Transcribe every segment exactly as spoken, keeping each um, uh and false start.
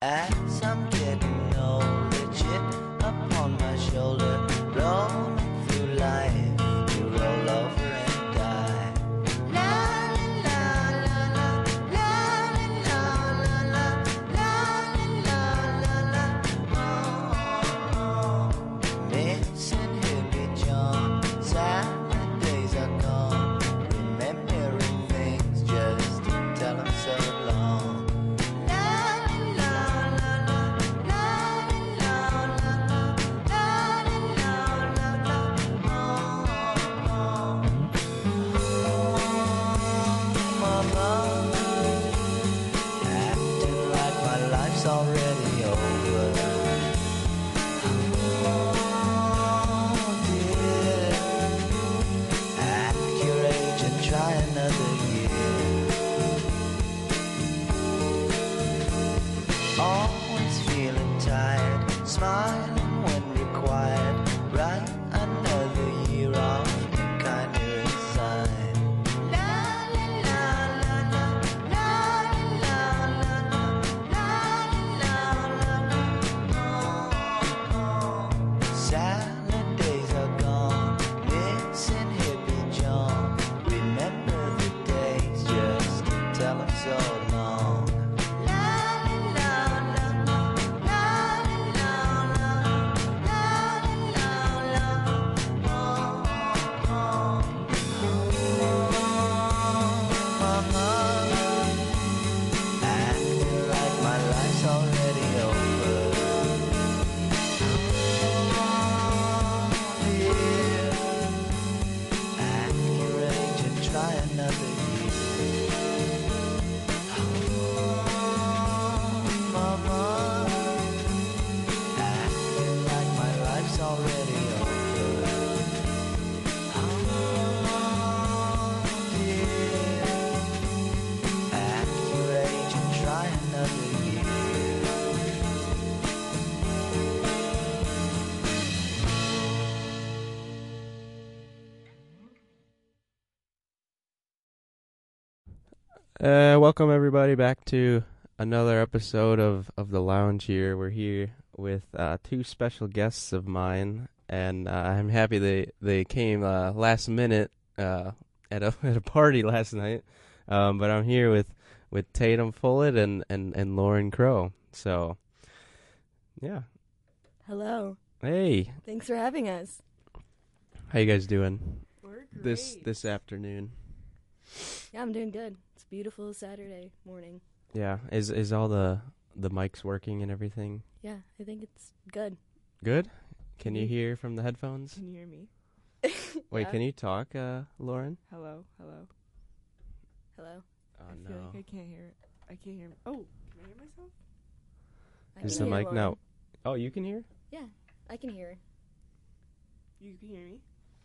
As I'm getting older, chip upon my shoulder, rolling through life, you roll over and die. La la la la la la la la la la la la. Oh, missing hippie John, sad days are gone, remembering things just to tell 'em so long. Already over. Oh dear, at your age and try another year. Always feeling tired, smiling when required. Write another year off and kinda resign. Salad days are gone, missing hippie John. Remember the days just to tell 'em so long. Acting like my life's already over. At your age and try another year. Oh, mama, acting like my life's already over. Oh, dear, at your age and try another year. Uh, welcome everybody back to another episode of, of the Lounge here. We're here with uh, two special guests of mine, and uh, I'm happy they they came uh, last minute uh, at a at a party last night. Um, but I'm here with, with Tatum Follett and, and, and Lauren Crow. So, yeah. Hello. Hey, Thanks for having us. how you guys doing We're great. this this afternoon? Yeah, I'm doing good. It's a beautiful Saturday morning. Yeah, is is all the the mics working and everything Yeah, I think it's good. good? Can you Mhm. hear from the headphones? Can you hear me? Wait, Yeah. can you talk, uh, Lauren? Hello, hello. Hello. Oh I feel like I can't hear it. I can't hear. Oh, can I hear myself? I Is can the hear mic no? Lauren. Oh, you can hear? Yeah, I can hear. You can hear me?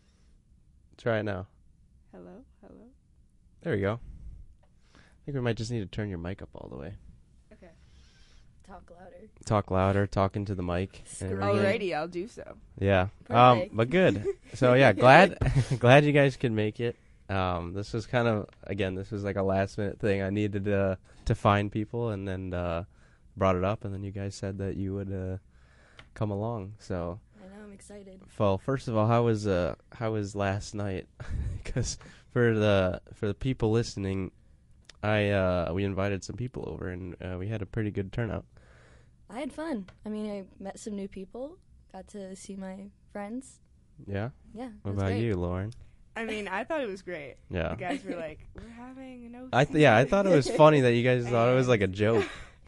Try it now. Hello, hello. There we go. I think we might just need to turn your mic up all the way. Okay. Talk louder. Talk louder, talk into the mic. and Scream. everything. Alrighty, I'll do so. Yeah. Um, Perfect. but good. So yeah, glad glad you guys could make it. Um, this was kind of again, this was like a last minute thing. I needed uh, to find people, and then uh, brought it up, and then you guys said that you would uh, come along. So, I know, I'm excited. well, first of all, how was uh how was last night? Because for the for the people listening, I uh, we invited some people over, and uh, we had a pretty good turnout. I had fun. I mean, I met some new people, got to see my friends. Yeah. Yeah, it What was about great. you, Lauren? I mean, I thought it was great. Yeah. The guys were like, "We're having an open." I th- yeah, I thought it was funny that you guys thought it was like a joke.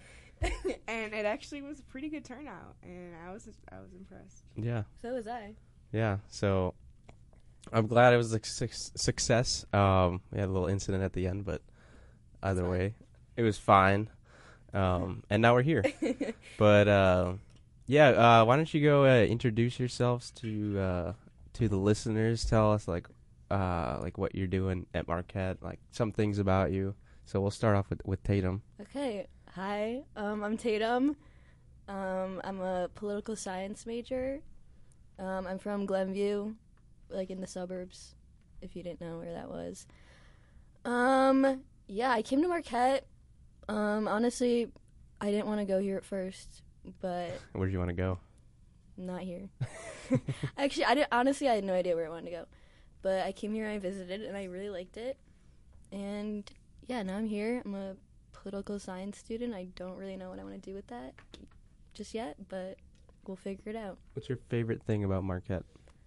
And it actually was a pretty good turnout, and I was I was impressed. Yeah. So was I. Yeah. So I'm glad it was a su- success. Um, we had a little incident at the end, but either fine. way, it was fine. Um, and now we're here. But uh, yeah, uh, why don't you go uh, introduce yourselves to uh, to the listeners? Tell us like uh, like what you're doing at Marquette, like some things about you. So we'll start off with with Tatum. Okay. Hi, um, I'm Tatum. Um, I'm a political science major. Um, I'm from Glenview, like in the suburbs, if you didn't know where that was. Um, yeah, I came to Marquette. Um, honestly, I didn't want to go here at first, but Where do you want to go? not here. Actually, I didn't, honestly, I had no idea where I wanted to go. But I came here, I visited, and I really liked it. And, yeah, now I'm here. I'm a political science student. I don't really know what I want to do with that just yet, but we'll figure it out. What's your favorite thing about Marquette?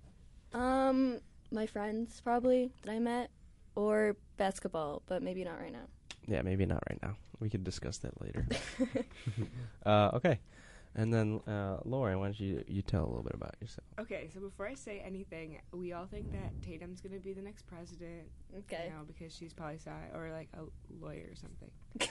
Um, my friends, probably, that I met, or basketball, but maybe not right now. Yeah, maybe not right now. We could discuss that later. uh, okay. And then, uh, Lauren, why don't you, you tell a little bit about yourself? Okay, so before I say anything, we all think that Tatum's going to be the next president. Okay. You know, because she's poli-sci or like a lawyer or something.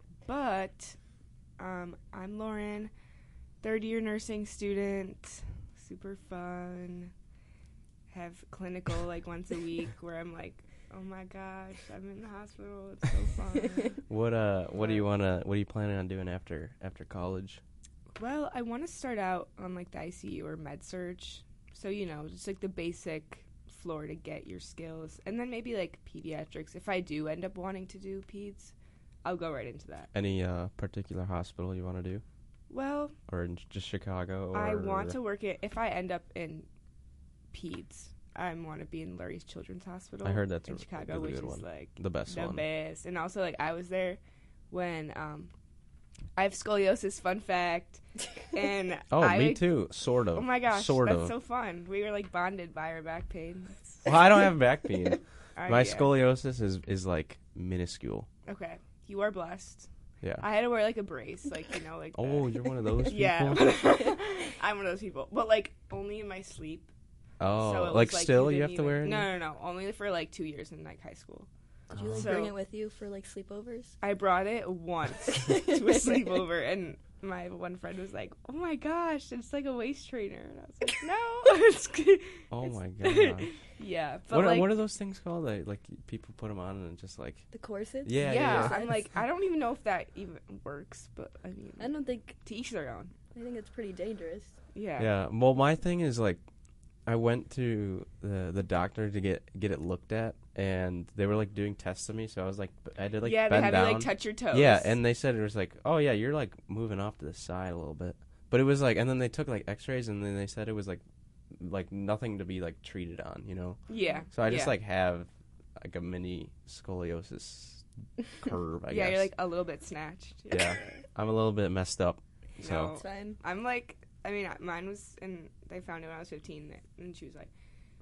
But um, I'm Lauren, third year nursing student, super fun, have clinical like once a week where I'm like, oh my gosh, I'm in the hospital, it's so fun. What uh, what do you wanna, what are you planning on doing after after college? Well, I want to start out on like the I C U or med surge, so you know, just like the basic floor to get your skills, and then maybe like pediatrics. If I do end up wanting to do peds, I'll go right into that. Any uh particular hospital you want to do, Well, or in just Chicago? Or I want to work it. If I end up in peds, I want to be in Lurie's Children's Hospital. I heard that's in a Chicago, really which good is one. like the best the one. best. And also, like I was there when um, I have scoliosis. Fun fact. And Oh, I, me like, too. Sort of. Oh my gosh, Sort that's of. so fun. We were like bonded by our back pain. Well, I don't have back pain. Uh, My yeah. scoliosis is is like minuscule. Okay, you are blessed. Yeah. I had to wear like a brace, like you know, like. Oh, the- you're one of those people. Yeah, I'm one of those people, but like only in my sleep. Oh, So it like was, like, still you you have didn't to even- wear it? No, no, no. Only for like two years in like high school. Did you like So- bring it with you for like sleepovers? I brought it once to a sleepover, and my one friend was like, "Oh my gosh, it's like a waist trainer," and I was like, "No, it's good." Oh It's- my god. Yeah, but What are, like, what are those things called? Like, like people put them on and just like. The corsets? Yeah, yeah, yeah, yeah. I'm like, I don't even know if that even works, but I mean, I don't think, to each their own. I think it's pretty dangerous. Yeah. Yeah. Well, my thing is like, I went to the the doctor to get get it looked at, and they were like doing tests on me. So I was like, I did like yeah, they bend have down. you like touch your toes. Yeah, and they said it was like, oh yeah, you're like moving off to the side a little bit. But it was like, and then they took like X-rays, and then they said it was like, like nothing to be like treated on, you know. yeah. So I just yeah. like have like a mini scoliosis curve. I yeah, guess. you're like a little bit snatched. Yeah. I'm a little bit messed up. So No. It's fine. I'm like, I mean, mine was, and they found it when I was fifteen, and she was like,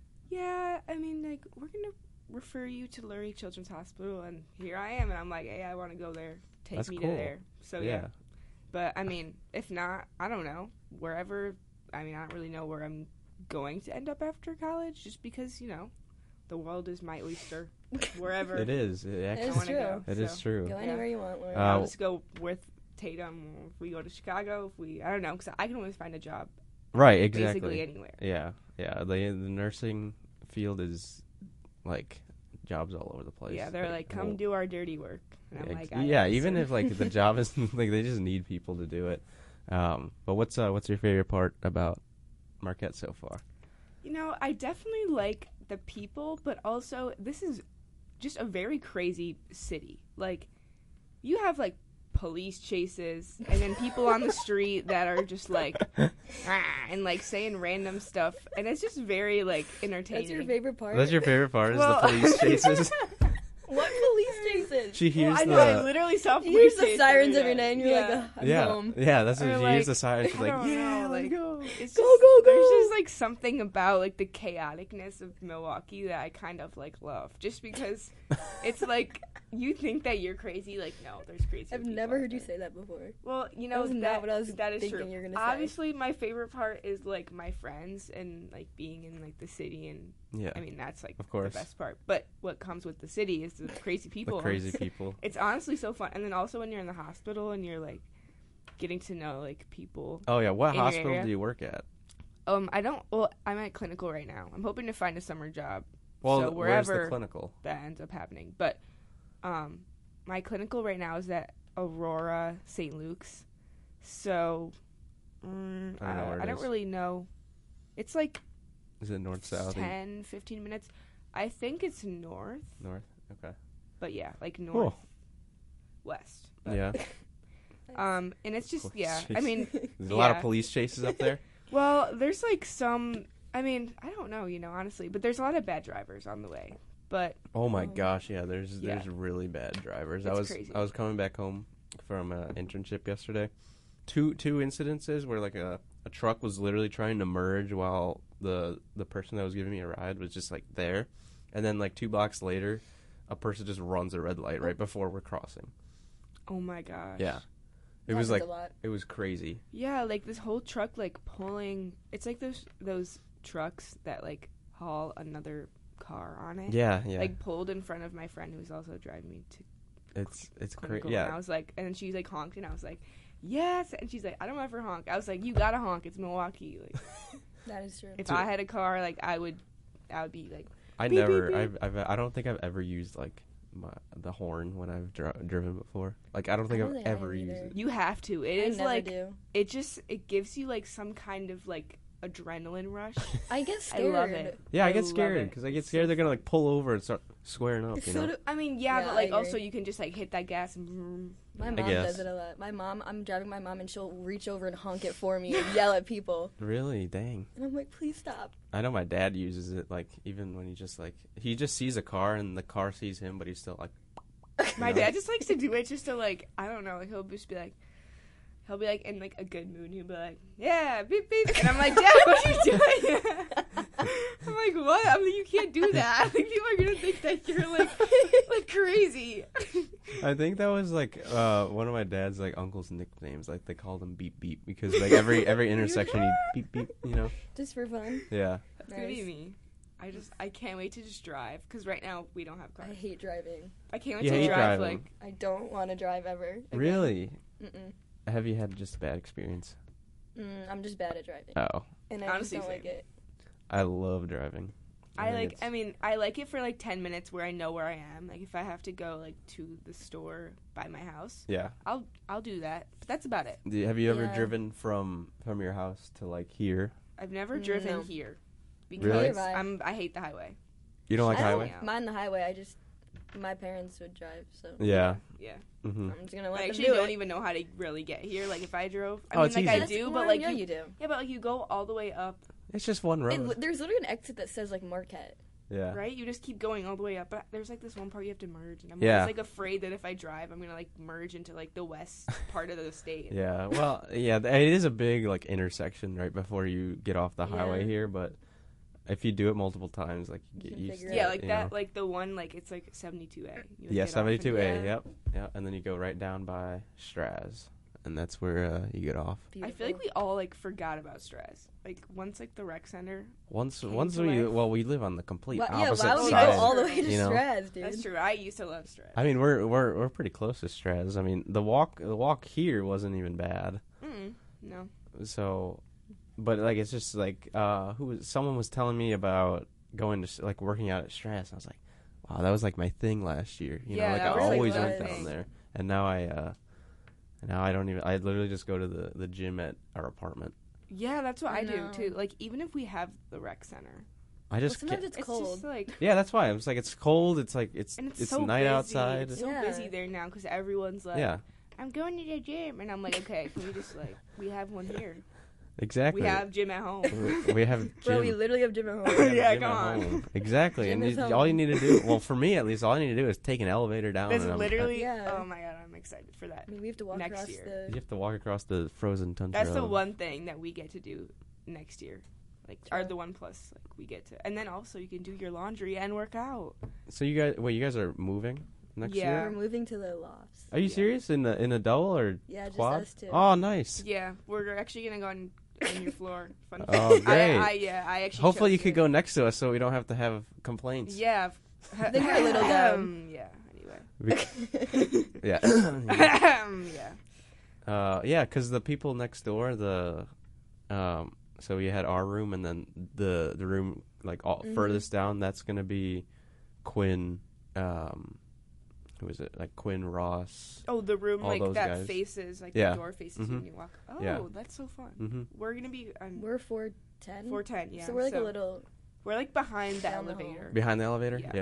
yeah, I mean, like, we're going to refer you to Lurie Children's Hospital, and here I am, and I'm like, hey, I want to go there. Take That's me cool. to there. So, yeah. yeah. But, I mean, if not, I don't know. Wherever, I mean, I don't really know where I'm going to end up after college, just because, you know, the world is my oyster. Wherever It is. It It actually is I want to true. go. It is so. true. Go anywhere you want, Lauren. Uh, I'll just go with Tatum. If we go to Chicago, if we, I don't know, because I can always find a job Right, exactly. basically anywhere. Yeah, yeah. The the nursing field is like jobs all over the place. Yeah, they're like, come do our dirty work. And I'm Yeah, like, ex- I yeah, am, even sir. if like the job is like they just need people to do it. Um, but what's uh, what's your favorite part about Marquette so far? You know, I definitely like the people, but also this is just a very crazy city. Like, you have like police chases and then people on the street that are just like ah, and like saying random stuff, and it's just very like entertaining. That's your favorite part? That's your favorite part is Well- the police chases. What police chases? She Well, hears I the know, I literally saw You police hear the chase sirens every every day. night, and you're yeah. like, Ugh, I'm yeah, home. yeah. That's what Or, she like, hears the siren. She's I like, don't yeah, know, let's like, go. It's Go, just, go, There's go. just like something about like the chaoticness of Milwaukee that I kind of like love, just because it's like you think that you're crazy. Like, no, there's crazy. I've people never out heard you there. say that before. Well, you That know was not that, what I was that is thinking true. you were gonna say. Obviously, my favorite part is like my friends and like being in like the city, and Yeah, I mean that's like Of course. the best part. But what comes with the city is the crazy people. the crazy people. It's honestly so fun, and then also when you're in the hospital and you're like getting to know like people. Oh yeah, what In your hospital area? do you work at? Um, I don't. Well, I'm at clinical right now. I'm hoping to find a summer job. Well, So where's wherever- the clinical? That ends up happening. But um, my clinical right now is at Aurora Saint Luke's. So mm, I don't know I, where it I don't is. really know. It's like Is it north, south, east, ten, fifteen minutes. I think it's north, north? Okay. but yeah, like north Cool. west. But Yeah. Um, and it's just Police yeah. I chase. mean, There's a lot of yeah. police chases up there. well, there's like some. I mean, I don't know, you know, honestly, but there's a lot of bad drivers on the way. But Oh my Oh. gosh, yeah. There's Yeah. there's really bad drivers. I It's was crazy. I was coming back home from an internship yesterday. Two two incidences where like a, a truck was literally trying to merge while the the person that was giving me a ride was just like there, and then like two blocks later, a person just runs a red light right before we're crossing. oh my gosh. Yeah, it Happens was like a lot. it was crazy. Yeah, like this whole truck like pulling. It's like those those trucks that like haul another car on it. Yeah, yeah. Like pulled in front of my friend who was also driving me to it's it's clinical. crazy. And I Yeah, was like, and then she like honked, and I was like, yes. And she's like, I don't ever honk. I was like, you gotta honk. It's Milwaukee. Like, That is true. if Dude. I had a car, like I would, I would be like, I beep, never. beep, beep. I've, I've I don't think I've ever used like my, the horn when I've dri- driven before. Like I don't think I I've don't think I ever have used either. it. you have to. It I is never like do. it just it gives you like some kind of like adrenaline rush. I get I scared. love it. Yeah, I, I get love scared it. because I get It's scared so they're gonna like pull over and start squaring up. You So know. do- I mean, yeah, Yeah, but I like agree. also you can just like hit that gas and. vroom, My you know? mom guess. does it a lot. My mom, I'm driving my mom, and she'll reach over and honk it for me and yell at people. Really, dang. And I'm like, please stop. I know my dad uses it like even when he just like he just sees a car and the car sees him, but he's still like. My you know? dad just likes to do it just to like I don't know. Like he'll just be like, he'll be like in like a good mood. And he'll be like, yeah, beep beep, and I'm like, Dad, what are you doing? I'm like, what? I'm like, you can't do that. I think people are gonna think that you're like like crazy. I think that was like uh, one of my dad's like uncle's nicknames. Like they called him Beep Beep because like every every intersection he beep beep. You know. Just for fun. Yeah. That's gonna be Nice. me. I just I can't wait to just drive because right now we don't have I cars. hate driving. I can't wait You to hate drive driving. like I don't want to drive ever. again. Really? Mm-mm. Have you had just a bad experience? Mm, I'm just bad at driving, Oh, and I Honestly, just don't like same. it. I love driving. I think like. it's- I mean, I like it for like ten minutes where I know where I am. Like if I have to go like to the store by my house, Yeah. I'll I'll do that. But that's about it. Do you- Have you ever Yeah. driven from from your house to like here? I've never Mm, driven no. here Really? because I'm I hate the highway. You don't like I highway? don't mind the highway. I just my parents would drive, so Yeah. Yeah, Mm-hmm. I'm just gonna I let them actually do don't it. even know how to really get here. Like if I drove, I Oh, mean, it's like easy. I That's- do, well, but like yeah, you, you do. yeah, but like you go all the way up, It's just one road. It, li- there's literally an exit that says like Marquette. yeah. right? You just keep going all the way up, but there's like this one part you have to merge, and I'm Yeah. always like afraid that if I drive, I'm gonna like merge into like the west part of the state. Yeah. Well, yeah. th- It is a big like intersection right before you get off the highway Yeah. here, but if you do it multiple times, like you You get can used figure to it Yeah, it. like you that, know? like the one, like it's like seventy-two A. You, like, Yeah, get off and- seventy-two A. yeah. Yep. Yeah, and then you go right down by Straz, and that's where uh, you get off. I Beautiful. feel like we all like forgot about Straz. Like once like the rec center. Once, Came once to we life. well, we live on the complete Why- yeah, opposite why would we side. go all the way to you know? Straz, dude? That's true. I used to love Straz. I mean, we're we're we're pretty close to Straz. I mean, the walk the walk here wasn't even bad. Mm, no. So, but like it's just like uh, who was someone was telling me about going to like working out at Straz. I was like, wow, that was like my thing last year. You Yeah, know, like that I was, like, always the went thing. down there, and now I uh, now I don't even. I literally just go to the the gym at our apartment. Yeah, that's what I, I do know. too. Like even if we have the rec center, I Well, just sometimes can't- it's it's cold. just like yeah, that's why I was like, it's cold. It's like it's and it's, it's so night busy. outside. It's so Yeah. busy there now because everyone's like, Yeah, I'm going to the gym, and I'm like, okay, can we just like we have one here. exactly. We have gym at home. we, we have gym. Bro, we literally have gym at We home. have Yeah, gym come at on. home. Exactly, Gym and is you, home. all you need to do, well, for me at least, all I need to do is take an elevator down. That's and I'm- literally. Yeah. Oh my god, I'm excited for that. I mean, we have to walk Next across year. You the. have to walk across the frozen tundra. That's the of- one thing that we get to do next year. Like, or True. the one plus, like, we get to. And then also, you can do your laundry and work out. So you guys, wait, you guys are moving next Yeah. year? We're moving to the lofts. Are you Yeah. serious? In a in a double or Yeah, just quad? us two. Oh, nice. Yeah, we're actually going to go on, on your floor. Fun Oh, fact. great. I, I, yeah, I actually Hopefully you chose could it. go next to us so we don't have to have complaints. Yeah. I think we're a little dumb. Um, yeah, anyway. Bec- yeah. yeah. Uh, yeah, because the people next door, the, um, so we had our room and then the the room like all Mhm. furthest down. That's gonna be Quinn. Um, who is it? Like Quinn Ross. Oh, the room, All like, those that guys. faces, like, Yeah. the door faces Mhm. you when you walk. Oh, Yeah. that's so fun. Mm-hmm. We're going to be on We're four ten. four ten, yeah. So we're like a little. We're, like, behind the down the hall. elevator. Behind the elevator. Yeah. Yeah.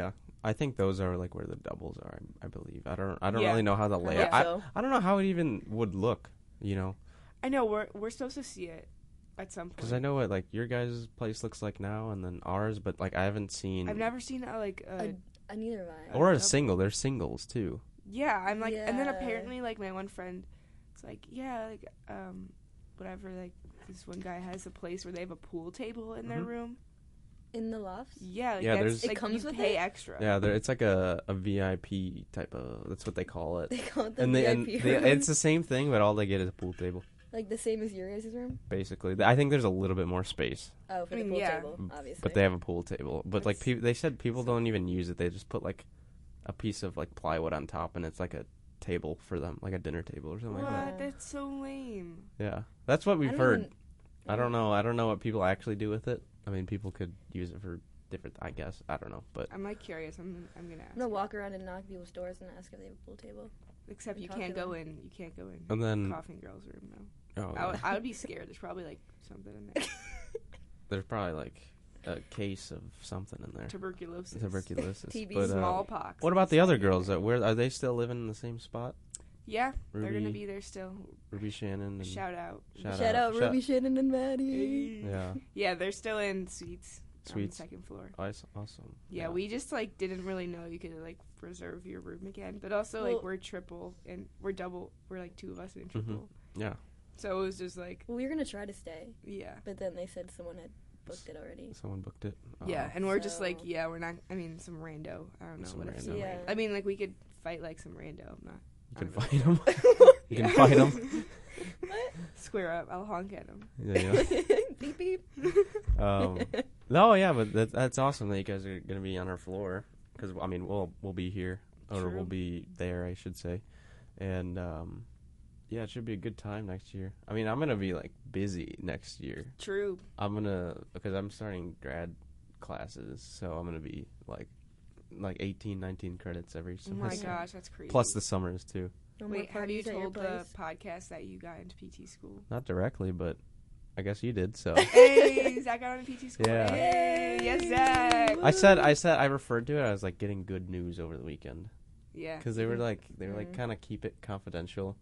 I think those are like where the doubles are. I, I believe. I don't. I don't Yeah. really know how the I layout. hope I, so. I don't know how it even would look. You know, I know we're we're supposed to see it at some point. because I know what like your guys' place looks like now, and then ours. But like I haven't seen. I've never seen a, like a, I, I neither have I. Or a double. single. There's singles too. yeah. I'm like, and then Yeah. apparently like my one friend, it's like yeah like um whatever like this one guy has a place where they have a pool table in their Mhm. room. In the lofts? Yeah, like Yeah, that's, there's- It like comes you with pay it? extra. Yeah, there, it's like a, a V I P type of. That's what they call it. They call it the And they and V I P they, room. it's the same thing, but all they get is a pool table. Like the same as your guys' room? Basically, I think there's a little bit more space, Oh, for I the mean, pool yeah. table, obviously. but they have a pool table. But like That's- peop they said, people don't even use it. They just put like a piece of like plywood on top, and it's like a table for them, like a dinner table or something What? like that. That's so lame. Yeah, that's what I we've don't heard. even- I don't know. I don't know what people actually do with it. I mean, people could use it for different. I guess I don't know, but I'm like curious. I'm I'm gonna ask. I'm gonna you. walk around and knock people's doors and ask if they have a pool table. Except and you talk can't to go them. in. You can't go in. and then Coughing girl's room though. oh, I would, I would be scared. There's probably like something in there. there's probably like a case of something in there. Tuberculosis. Tuberculosis. T B, But, uh, Smallpox. what about the other girls? That where are they still living in the same spot? Yeah, they're Ruby, gonna be there still. Ruby Shannon. And Shout out. Shout Shout out out. Ruby, Shannon, and Maddie. Yeah, Yeah, they're still in suites. On the Suites. second floor. Ice, awesome. Yeah, we just like didn't really know you could like reserve your room again, but also Well- like we're triple and we're double. We're like two of us in triple, yeah. so it was just like Well, we were gonna try to stay, yeah, but then they said someone had booked it already. Someone booked it. yeah, Oh. and we're just like So- yeah, we're not. I mean, some rando. I don't know Some what if rando. some. Yeah. I mean, like we could fight like some rando. I'm not. You I can don't know. fight them. You can Yeah. fight them. What? Square up. I'll honk at them. Yeah, yeah. Beep beep. Um, no, yeah, but that, that's awesome that you guys are gonna be on our floor because I mean we'll we'll be here or True. we'll be there, I should say, and um, yeah, it should be a good time next year. I mean, I'm gonna be like busy next year. True. I'm gonna because I'm starting grad classes, so I'm gonna be like like eighteen, nineteen credits every Oh my semester. gosh, that's crazy. Plus the summers too. No more Wait, have you parties at your told the place? podcast that you got into P T school? Not directly, but I guess you did. So Hey, Zach got into P T school. Yeah. Hey, yes, Zach. I said I said I referred to it. I was like getting good news over the weekend. Yeah. Because they were like they were like Mm. kind of keep it confidential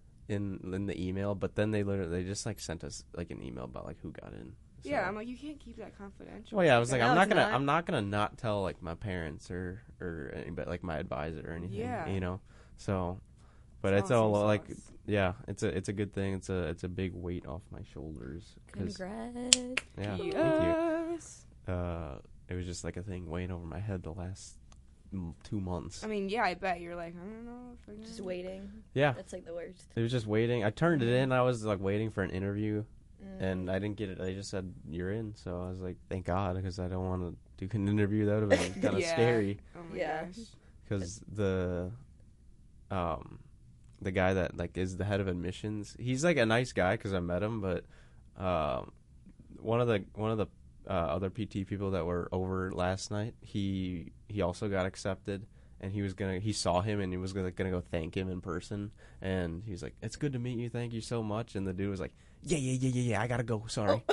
in in the email, but then they literally they just like sent us like an email about like who got in. So- Yeah, I'm like, you can't keep that confidential. well, yeah, I was like, No, I'm not it's gonna not. I'm not gonna not tell like my parents or or anybody like my advisor or anything. Yeah. You know, so. But It's it's all all some like, sauce. yeah, it's a it's a good thing. It's a it's a big weight off my shoulders. 'Cause, Congrats. yeah, thank you. Yes. Uh, it was just like a thing weighing over my head the last mm, two months. I mean, yeah, I bet you're like, I don't know if I can. Just waiting. Yeah, That's like the worst. it was just waiting. I turned it in. I was like waiting for an interview, Mm. and I didn't get it. They just said you're in. So I was like, thank God, because I don't want to do an interview. That would have been kind of Yeah. scary. Oh my Yeah. gosh. Because the, um, the guy that like is the head of admissions, he's like a nice guy because I met him, but, um, one of the one of the uh, other P T people that were over last night, he he also got accepted, and he was gonna he saw him and he was gonna gonna go thank him in person, and he's like, it's good to meet you, thank you so much, and the dude was like, yeah yeah yeah yeah yeah I gotta go, sorry.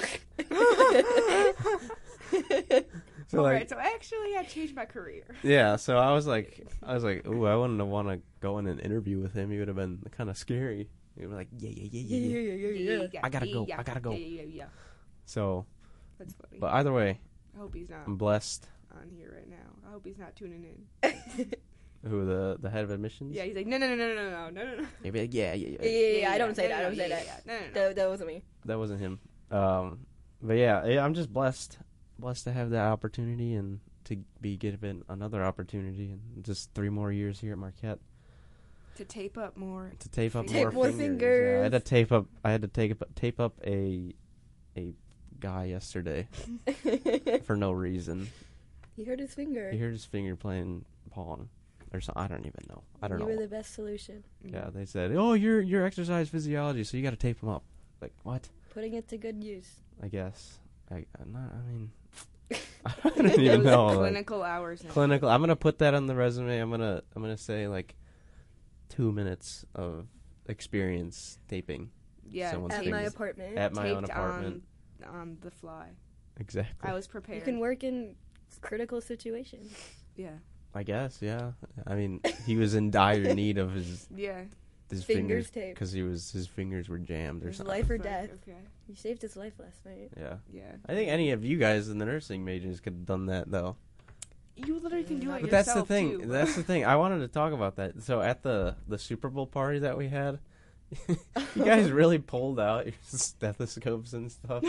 So All like, right, so actually, I changed my career. yeah, so I was like, I was like, ooh, I wouldn't want to go in an interview with him. He would have been kind of scary. He would be like, yeah, yeah, yeah, yeah, yeah. yeah. I gotta go, I gotta go. Yeah, yeah, yeah. So, That's funny. but either way, I hope he's not I'm blessed. on here right now. I hope he's not tuning in. Who the the head of admissions? Yeah, he's like, no, no, no, no, no, no, no, no, no. He'd be like, yeah, yeah, Yeah, yeah. yeah, yeah, I don't say no, that. I no, don't yeah, say yeah, that. yeah. No, no, no. That, that wasn't me. That wasn't him. Um, but yeah, yeah, I'm just blessed, blessed to have that opportunity and to be given another opportunity and just three more years here at Marquette. To tape up more. To tape up Tape more, more fingers. Yeah, I had to fingers. tape up. I had to take up, tape up a a guy yesterday for no reason. He hurt his finger. He hurt his finger playing pong or something. I don't even know. I don't you know. were the best solution. Yeah, they said, "Oh, you're you're exercise physiology, so you got to tape him up." Like what? Putting it to good use. I guess. I I'm not. I mean, I don't even Those know. like, clinical hours. now. clinical. I'm gonna put that on the resume. I'm gonna I'm gonna say like two minutes of experience taping. Yeah, someone's At taped- my fingers. apartment. At my own taped apartment. On, on the fly. Exactly. I was prepared. You can work in critical situations. Yeah. I guess, yeah. I mean, he was in dire need of his Yeah. his Fingers fingers taped. because he was his fingers were jammed or His something. life or It's like, death. Okay. You saved his life last night. Yeah, Yeah. I think any of you guys in the nursing majors could have done that though. You literally can do it But that's the yourself, thing. too. That's the thing. I wanted to talk about that. So at the the Super Bowl party that we had, you guys really pulled out your stethoscopes and stuff.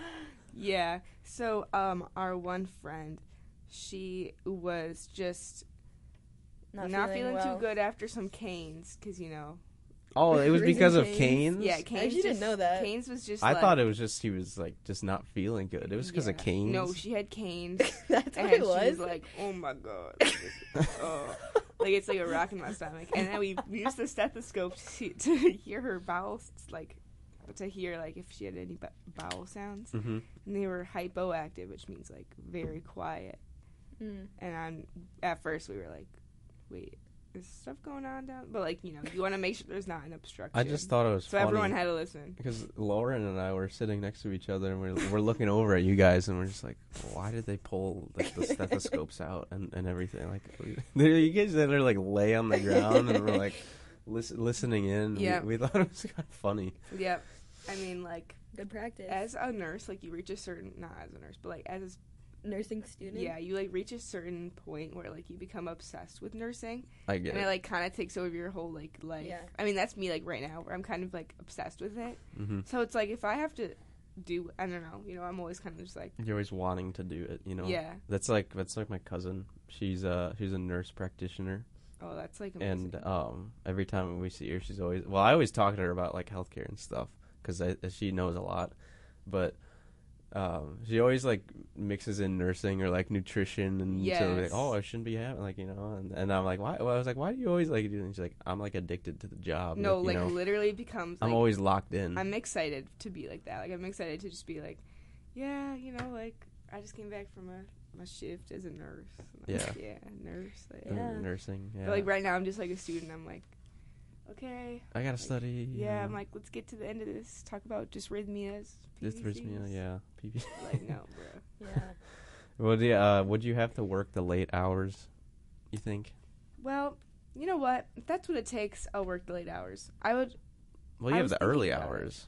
Yeah. So, um, our one friend, she was just Not, not, feeling, feeling, well. too good after some canes, because, you know. Oh, it was Raising because of Cane's? Canes. Yeah, Canes actually didn't just, know that. Canes was just I like, thought it was just he was like just not feeling good. It was because of yeah. Canes. No, she had Canes. That's what and it she was. was like, oh my god. oh. Like, it's like a rock in my stomach. And then we used the stethoscope to, to hear her bowels, like, to hear, like, if she had any b- bowel sounds. hmm And they were hypoactive, which means, like, very quiet. Mm. And I'm, at first we were like, wait, is stuff going on down? But, like, you know, you want to make sure there's not an obstruction. I just thought it was So funny everyone had to listen. because Lauren and I were sitting next to each other and we're we're looking over at you guys and we're just like, why did they pull like the stethoscopes out and, and everything? Like, we- you guys that are like lay on the ground and we're like listen, listening in. Yeah. we, we thought it was kind of funny. Yep. I mean, like, Good practice. as a nurse, like, you reach a certain, not as a nurse, but, like, as nursing student. yeah, you like reach a certain point where like you become obsessed with nursing, I get and it. it like kind of takes over your whole like life. Yeah. I mean, that's me like right now, where I'm kind of like obsessed with it. hmm So it's like if I have to do, I don't know, you know, I'm always kind of just like, You're always wanting to do it, you know. yeah, That's like that's like my cousin. She's uh she's a nurse practitioner, oh, that's like amazing. and um every time we see her, she's always well. I always talk to her about like healthcare and stuff because she knows a lot, but um she always like mixes in nursing or like nutrition, and so like, Yes. oh, I shouldn't be having like you know, and, and I'm like, why? Well, I was like, why do you always like do? And she's like, I'm like addicted to the job. no, like, like you know, literally becomes. I'm Like, always locked in. I'm excited to be like that. Like I'm excited to just be like, yeah, you know, like I just came back from a my shift as a nurse. And I'm Yeah. like, yeah, nurse. Like, in Yeah. nursing. Yeah, But like right now, I'm just like a student. I'm like, okay. I gotta study. Yeah, you I'm know. like, let's get to the end of this. Talk about just rhythmias. Dysrhythmia, yeah. P P. Like, no, bro. Yeah. Would you, uh, would you have to work the late hours, you think? Well, you know what? If that's what it takes, I'll work the late hours. I would Well, you I have was the thinking early about it. hours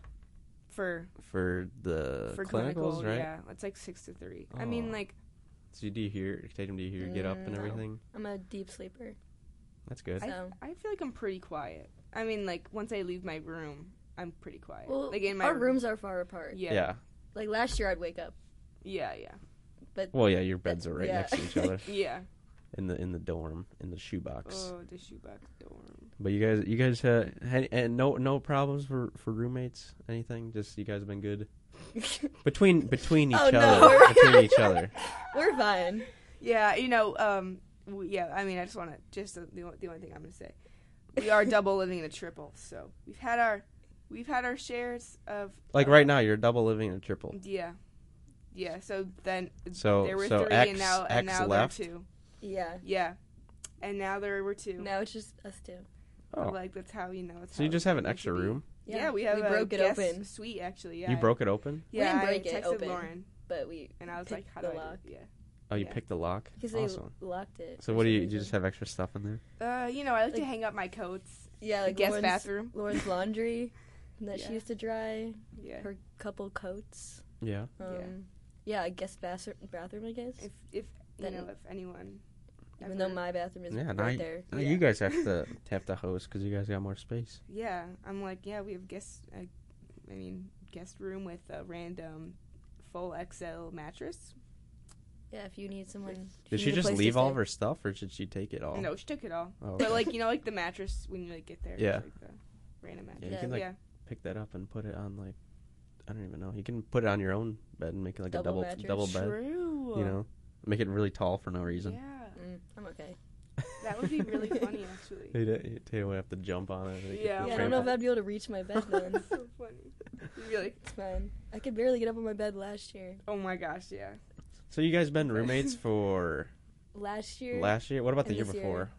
for for the for clinicals, clinicals, right? yeah. It's like six to three. I Oh. mean, like, So do you hear, Tatum, do you hear get up and Mm, no. everything? I'm a deep sleeper. That's good. I, So- I feel like I'm pretty quiet. I mean, like, once I leave my room, I'm pretty quiet. Well, like in my our rooms are far apart. Yeah, yeah. Like last year, I'd wake up, yeah, yeah, but Well, yeah, your beds are right Yeah. next to each other yeah. in the in the dorm, in the shoebox. Oh, the shoebox dorm. But you guys, you guys, uh, had, and no no problems for, for roommates, anything? Just you guys have been good between between each Oh, other, no. between each other. we're fine. Yeah, you know, um, w- yeah. I mean, I just want to just the, the only- the only thing I'm gonna say, we are double living in a triple, so we've had our we've had our shares of Like uh, right now, you're double living in a triple. Yeah, yeah. So then So there were so three, X and now and X now left. there are two. Yeah. Yeah, and now there were two. Now it's just us two. Oh, Like that's how you know. It's so you how just it's have an meant extra to be. room? Yeah, we have we a broke it guest open, suite actually. Yeah, You broke it open? Yeah, didn't break I it texted open. Lauren, but we and I was picked like, "How the do I?" lock. Do? Yeah. Oh, you Yeah. picked the lock. because Awesome. they locked it. So for what do some you? You reason. just have extra stuff in there? Uh, you know, I like, to Like- hang up my coats. Yeah, The like guest Lauren's, bathroom. Lauren's laundry that Yeah. she used to dry. Yeah. Her couple coats. Yeah. Um, yeah, a guest bathroom, bathroom I guess. If if you Then- know if anyone. Even ever- though my bathroom is Yeah, now right you- there. Now Yeah. You guys have to have to host because you guys got more space. Yeah, I'm like, yeah, we have guest. Uh, I mean, guest room with a random full X L mattress. Yeah, if you need someone. if Did you she need a just place to leave all stay. of her stuff, or did she take it all? No, she took it all. Oh, But okay. like you know, like the mattress when you like get there. it's, Yeah. Like the random mattress. Yeah, you Yeah. can like yeah. pick that up and put it on like I don't even know. You can put it on your own bed and make it like Double a double mattress. double bed. True. You know, make it really tall for no reason. Yeah, Mm, I'm okay. that would be really funny actually. Taylor Taylor would have to jump on it. and make it Yeah. Yeah, I trample. don't know if I'd be able to reach my bed then. That's so funny. Really? It's fine. I could barely get up on my bed last year. Oh my gosh, yeah. So you guys been roommates for Last year. last year? What about the and year this year. before?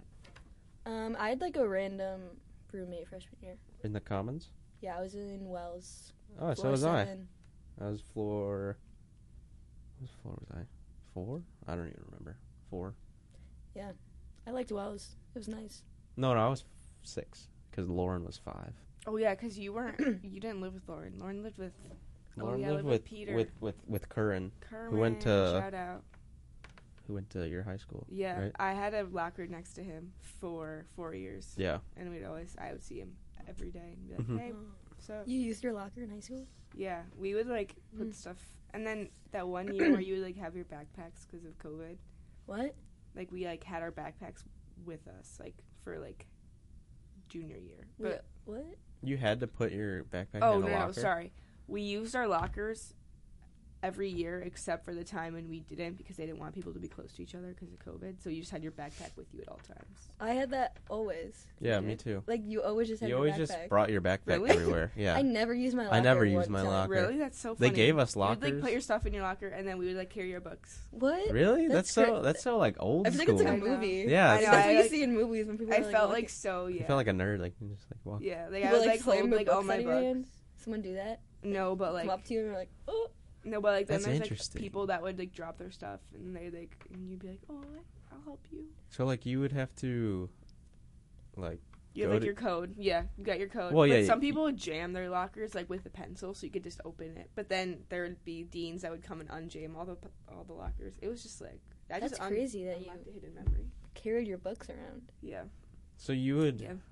Um, I had like a random roommate freshman year. In the Commons? Yeah, I was in Wells. Oh, so floor was I. seven. I was floor. What floor was I? Four? I don't even remember. Four. Yeah. I liked Wells. It was nice. No, no, I was six because Lauren was five. Oh yeah, because you weren't. You didn't live with Lauren. Lauren lived with. Lauren oh yeah, lived lived with, with Peter. with with with Curran, Kerman, went to- shout out. who went to your high school. Yeah, right? I had a locker next to him for four years. Yeah. And we'd always, I would see him every day and be like, Mhm. hey, so. You used your locker in high school? Yeah, we would like put Mm. stuff. And then that one year where you would like have your backpacks because of COVID, What? like we like had our backpacks with us like for like junior year. Wait, But what? You had to put your backpack oh in no, a no, locker. sorry, we used our lockers every year except for the time when we didn't because they didn't want people to be close to each other because of COVID. So you just had your backpack with you at all times. I had that always. Yeah, Yeah. me too. Like, you always just had You your always backpack. just brought your backpack Really? everywhere. Yeah. I never used my locker. I never used once my time. locker. Really, that's so funny. They gave us You'd lockers. like put your stuff in your locker and then we would like carry your books. What? Really? That's, That's so. great. That's so like old I feel like school. it's like I a know. movie. Yeah, I it's know, That's like- what I, you like- see in movies when people I are, like, felt walking. like so yeah. You felt like a nerd, like you just like walk. yeah, like I People, would like, like slam hold the like all books my out of your books. hand. Someone do that? No, but like Come up to you and you're like, oh. no, but like then That's there's like interesting. people that would like drop their stuff and they like and you'd be like, oh, I- I'll help you. So like you would have to, like, You have Go like to- your code. Yeah, you got your code. Well, but yeah, some y- people would jam their lockers like with a pencil, so you could just open it. But then there would be deans that would come and unjam all the p- all the lockers. It was just like I That's just un- crazy that you unlocked a hidden memory. carried your books around. Yeah, so you would, yeah.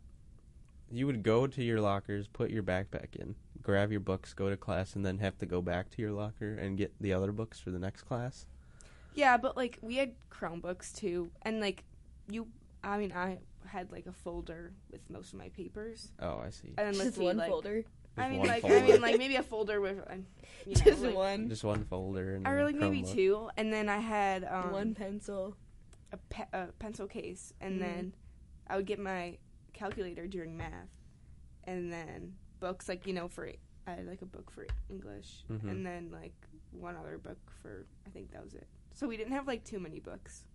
you would go to your lockers, put your backpack in, grab your books, go to class, and then have to go back to your locker and get the other books for the next class. Yeah, but like we had Chromebooks too, and like you, I mean, I had like a folder with most of my papers, Oh, I see. and then let's Just see, one like, folder. I Just mean, one like folder. I mean, like maybe a folder with, uh, you know, Just like, one. Just one folder. And or a like maybe Chromebook. two, and then I had um, one pencil. a, pe- a pencil case, and Mhm. then I would get my calculator during math, and then books like you know for I had like a book for English, Mhm. and then like one other book for I think that was it. So we didn't have like too many books.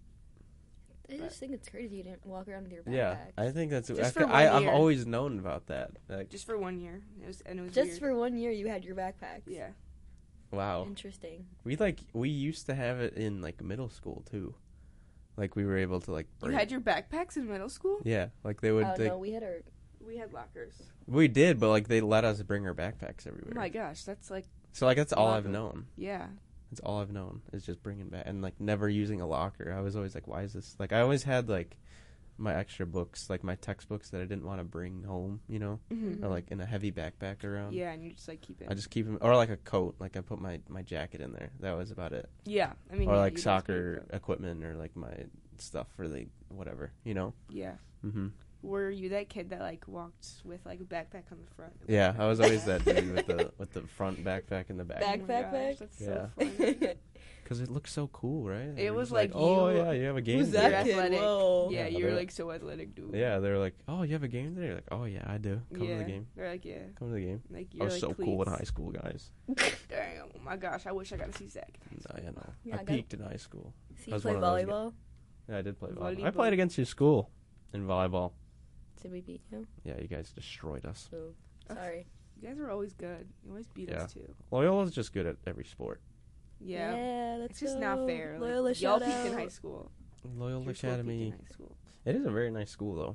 I But- just think it's crazy you didn't walk around with your backpack. Yeah, I think that's. Just I, for fe- one I, I've year. always known about that. Like, Just for one year, it was and it was Just weird. for one year, you had your backpacks. yeah. wow. Interesting. We like we used to have it in like middle school too. Like we were able to like. You Bring, had your backpacks in middle school? Yeah, like they would. Oh like, no, we had our. We had lockers. We did, but like they let us bring our backpacks Oh everywhere. my gosh, that's like So like that's all Love I've it. known. yeah. That's all I've known is just bringing back and like never using a locker. I was always like, why is this? Like I always had like my extra books, like my textbooks that I didn't want to bring home, you know, Mm-hmm. or like in a heavy backpack around. Yeah, and you just like keep it. I just keep them, or like a coat. Like I put my my jacket in there. That was about it. yeah, I mean or yeah, like you just soccer keep it. equipment, or like my stuff for the whatever, you know. Yeah. hmm Were you that kid that like walked with like a backpack on the front? Yeah, I was always that dude with the with the front backpack and the back. Back- Oh my Backpack gosh, bag? that's Yeah. so funny. Because it looks so cool, right? It You're was just like oh you- yeah, you have a game. Who's there. that You're kid? athletic. Whoa. Yeah, Yeah, you're they're- like so athletic, dude. Yeah, they're like, oh, you have a game there. You're like, oh yeah, I do. Come yeah. to the game. They're like, yeah, Come to the game. like I you're was like so cool in cleats. high school, guys. Damn, oh my gosh, I wish I got to see Zach. in high No, you know, Yeah, I I got- peaked in high school. So I you was play one of those guys. volleyball? Yeah, I did play volleyball. I Volleyball. played against your school in volleyball. Did we beat you? Yeah, you guys destroyed us. Oh, sorry. You guys were always good. You always beat Yeah. us too. Loyola's just good at every sport. Yeah. Yeah, let's It's just go. not fair. Like, Loyola, y'all shout peaked in out. high school. Loyola Your school peaked Academy. in high school. It is a very nice school, though.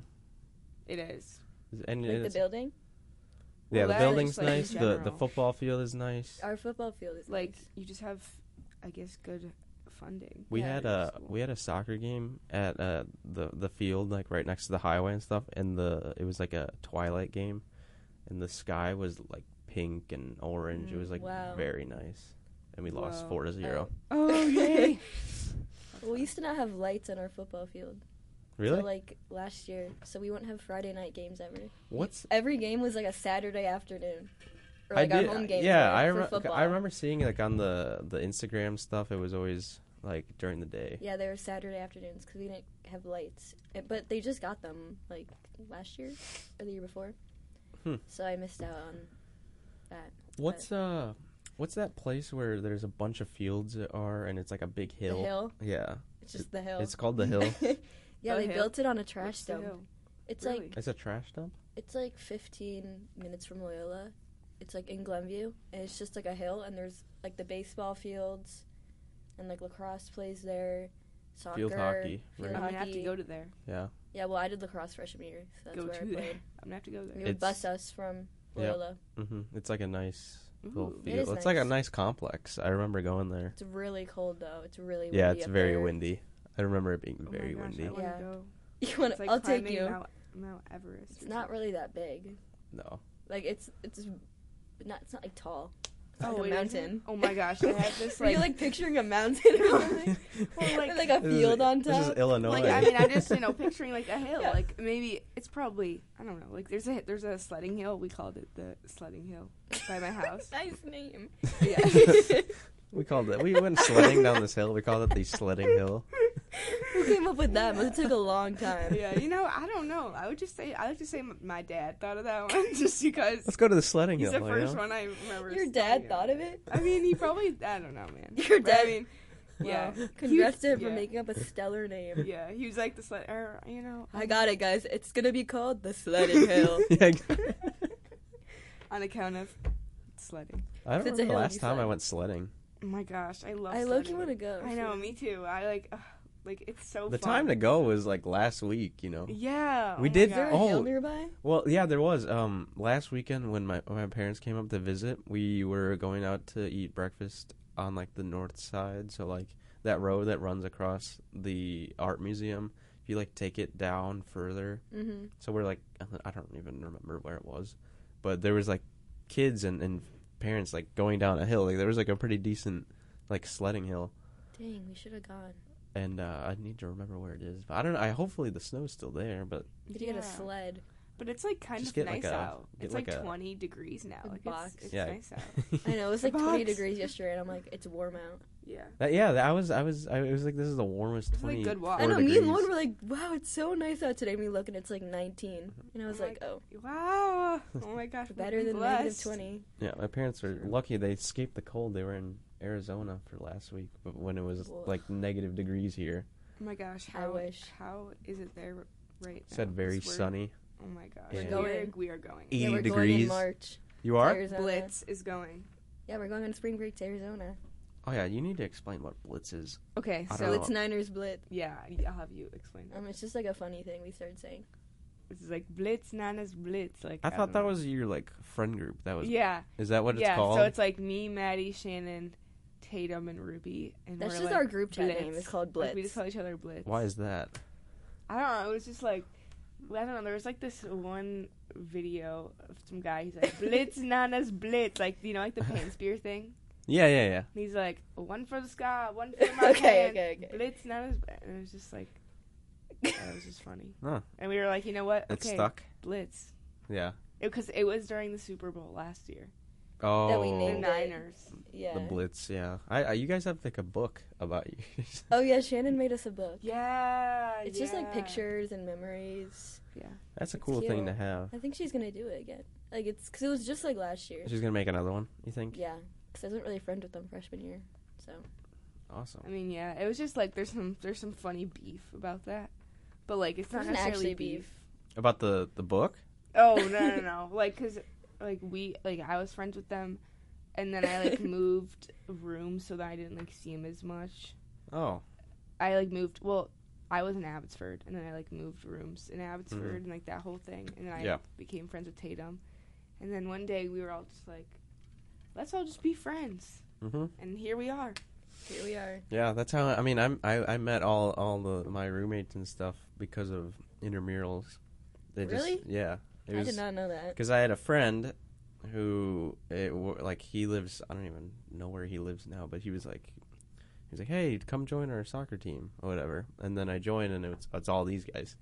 It is. And Like the it's- building? yeah, Well, the that building's is, like, in nice. The the general. football field is nice. Our football field is Like nice. you just have, I guess, good funding. We Yeah, had at your a school. we had a soccer game at uh, the the field like right next to the highway and stuff, and the it was like a twilight game, and the sky was like pink and orange. It was like Wow. very nice, and we lost Wow. four to zero. Oh yay! Well, we used to not have lights on our football field. Really? So, like, last year. So we wouldn't have Friday night games ever. What's Every game was, like, a Saturday afternoon. Or, I like, our did? home game yeah, for, I for remember. football. I remember seeing like on the the Instagram stuff. It was always like during the day. Yeah, they were Saturday afternoons because we didn't have lights. It, but they just got them, like, last year or the year before. Hmm. So I missed out on that. What's uh, what's that place where there's a bunch of fields that are and it's like a big hill? The hill? Yeah, It's just the hill. it's called the hill. yeah, The they hill? built it on a trash What's the dump. hill? It's Really? like It's a trash dump. it's like fifteen minutes from Loyola. It's like in Glenview, and it's just like a hill, and there's like the baseball fields, and like lacrosse plays there, soccer. Field hockey, field right. I'm gonna have to hockey. go to there. Yeah. Yeah, well, I did lacrosse freshman year, so that's Go where to I there. played. I'm gonna have to go They there. would It's- bus us from Yep. Loyola. hmm It's like a nice little Ooh. It field. is It's like a nice. nice complex. I remember going there. It's really cold though. It's really windy Yeah, it's up very there. windy. I remember it being Oh my very gosh, windy. I wanna Yeah. go. You want? It's like I'll take climbing you. Mount, Mount Everest. It's or not something. really that big. No. Like it's it's not it's not like tall. It's Oh, like a it isn't? mountain. Oh my gosh, I have this Are you like, like picturing a mountain or something? well, like, With, like a This is- field on This is top? Illinois. like I mean, I'm just you know picturing like a hill. Yeah. Like maybe it's probably I don't know. Like there's a there's a sledding hill. We called it the sledding hill by my house. Nice name. Yeah. we called it. We went sledding down this hill. We called it the sledding hill. Who came up with that? It took a long time. Yeah, you know, I don't know. I would just say I like to say m- my dad thought of that one just because Let's go to the sledding he's hill. the you first know? one I remember. Your saying dad it. thought of it? I mean, he probably I don't know, man. Your But I dad- mean, yeah. Wow. Congrats to him yeah. for making up a stellar name. Yeah, he was like the sled, or you know, I got it, guys. It's gonna be called the Sledding Hill. Yeah, on account of sledding. I don't It's a remember the hill last you time I sled. went sledding. Oh my gosh, I love. I sledding. low-key wanna go, I know, so- me too. I like, ugh, like it's so. The fun. time to go was like last week. You know. Yeah, We oh my did- Is there a gosh. Oh. hill nearby? Well, yeah, there was. Um, last weekend when my when my parents came up to visit, we were going out to eat breakfast on like the north side. So like that road that runs across the art museum. If you like take it down further, Mm-hmm. so we're like I don't even remember where it was, but there was like kids and, and parents like going down a hill. Like there was like a pretty decent like sledding hill, Dang, we should have gone. and uh, I need to remember where it is. But I don't know. I hopefully the snow's still there, but Did you get a Yeah. sled? But it's like kind Just of get, nice like, a- out. get, It's like, like, a- twenty degrees now. A Like box. it's, it's yeah. nice out. I know, it was The like twenty box. degrees yesterday, and I'm like, it's warm out. Yeah, That, yeah, that, I was I was I it was like this is the warmest It's, like, twenty. good walk. I know, degrees. me and Lauren were like, wow, it's so nice out today. And we look, and it's like nineteen. And I was Oh my like, oh, wow. Oh my gosh, better we're than blessed. negative twenty. Yeah, my parents were lucky they escaped the cold. They were in Arizona for last week, but when it was Whoa. like negative degrees here, Oh my gosh, I how wish. how is it there right now? said very 'Cause we're- sunny. Oh my gosh, We're we going. are, we are going. Eighty Yeah, we're going degrees. in March. You to are? Arizona. Blitz is going. Yeah, we're going on spring break to Arizona. Oh yeah, you need to explain what Blitz is. Okay, I so don't know. Blitz Niners Blitz. yeah, I'll have you explain. That. Um, it's just like a funny thing we started saying. This is like Blitz, Nana's Blitz. Like I don't thought that know. was your like friend group. That was Yeah, Is that what it's yeah. called? So it's like me, Maddie, Shannon, Tatum, and Ruby, and That's we're just like, our group chat Blitz. name. It's called Like, Blitz. we just call each other Blitz. Why is that? I don't know. It was just like I don't know. There was like this one video of some guy. He's like Blitz, Nana's Blitz, like you know, like the pan spear thing. Yeah, yeah, yeah. And he's like one for the sky, one for my Okay, hand. okay, okay. Blitz, Nana's, and it was just like that was just funny. Huh. And we were like, you know what? It's Okay, stuck. Blitz, Yeah. because it, it was during the Super Bowl last year. Oh, That we The named it. Niners. Yeah. the Blitz. Yeah. I, I you guys have like a book about you. Oh yeah, Shannon made us a book. Yeah. It's just like yeah. pictures and memories. Yeah. That's a It's cool thing cute. to have. I think she's gonna do it again. Like it's because it was just like last year. She's gonna make another one. You think? Yeah, because I wasn't really friends with them freshman year. So Awesome. I mean, yeah. It was just like there's some there's some funny beef about that, but like it's It not wasn't necessarily actually beef. beef. About the the book? Oh no no no! Like, cause like we like I was friends with them, and then I like moved rooms so that I didn't like see him as much. Oh. I like moved. Well, I was in Abbotsford, and then I like moved rooms in Abbotsford, Mhm. and like that whole thing, and then I Yeah. became friends with Tatum, and then one day we were all just like, let's all just be friends, Mhm. and here we are. here we are. Yeah, that's how. I mean, I'm I, I met all all the my roommates and stuff because of intramurals. They Really? Just, yeah. It I was did not know that. because I had a friend who it, wa- like he lives. I don't even know where he lives now, but he was like, he was like, hey, come join our soccer team or whatever. And then I joined, and it's it's all these guys.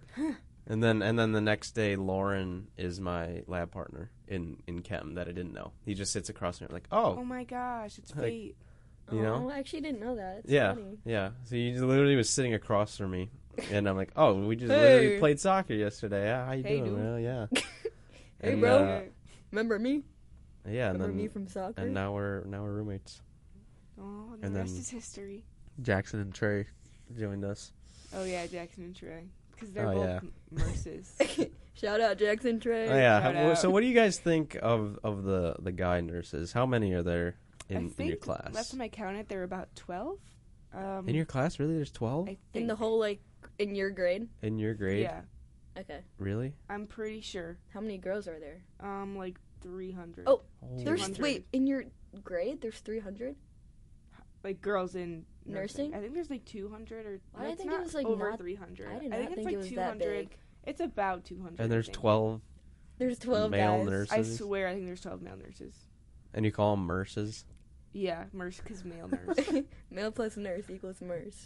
And then and then the next day, Lauren is my lab partner in, in chem that I didn't know. He just sits across from me like, Oh oh, my gosh, it's Like, fate. you know? Oh, I actually didn't know that. It's yeah, funny. yeah. So he just literally was sitting across from me, and I'm like, oh, we just Hey. literally played soccer yesterday. Yeah, how you Hey, doing? dude. Well, yeah, Hey, And, bro. uh, Remember me? yeah. And Remember then me from soccer? and now we're now we're roommates. Oh, and the and rest then- is history. Jackson and Trey joined us. Oh yeah, Jackson and Trey, because they're Oh, both yeah. m- nurses. Shout out Jackson Trey. Oh yeah. Shout How- out. so what do you guys think of of the the guy nurses? How many are there I in, think in your class? last time I counted, there were about twelve. Um, In your class, really? There's twelve I think. In the whole, like, in your grade? in your grade? Yeah, Okay. Really? I'm pretty sure. How many girls are there? Um, like three hundred. Oh, Holy There's, two hundred. wait, in your grade, there's three hundred? Like girls in nursing. Nursing? I think there's like two hundred or. Why did I it's think it not was, like, over not- three hundred. I did not think think, it's like it was two that hundred. big. It's about two hundred. And there's I think. twelve, There's twelve male guys. nurses. I swear, I think there's twelve male nurses. and you call them nurses. Yeah, nurse because male nurse. Male plus nurse equals nurse.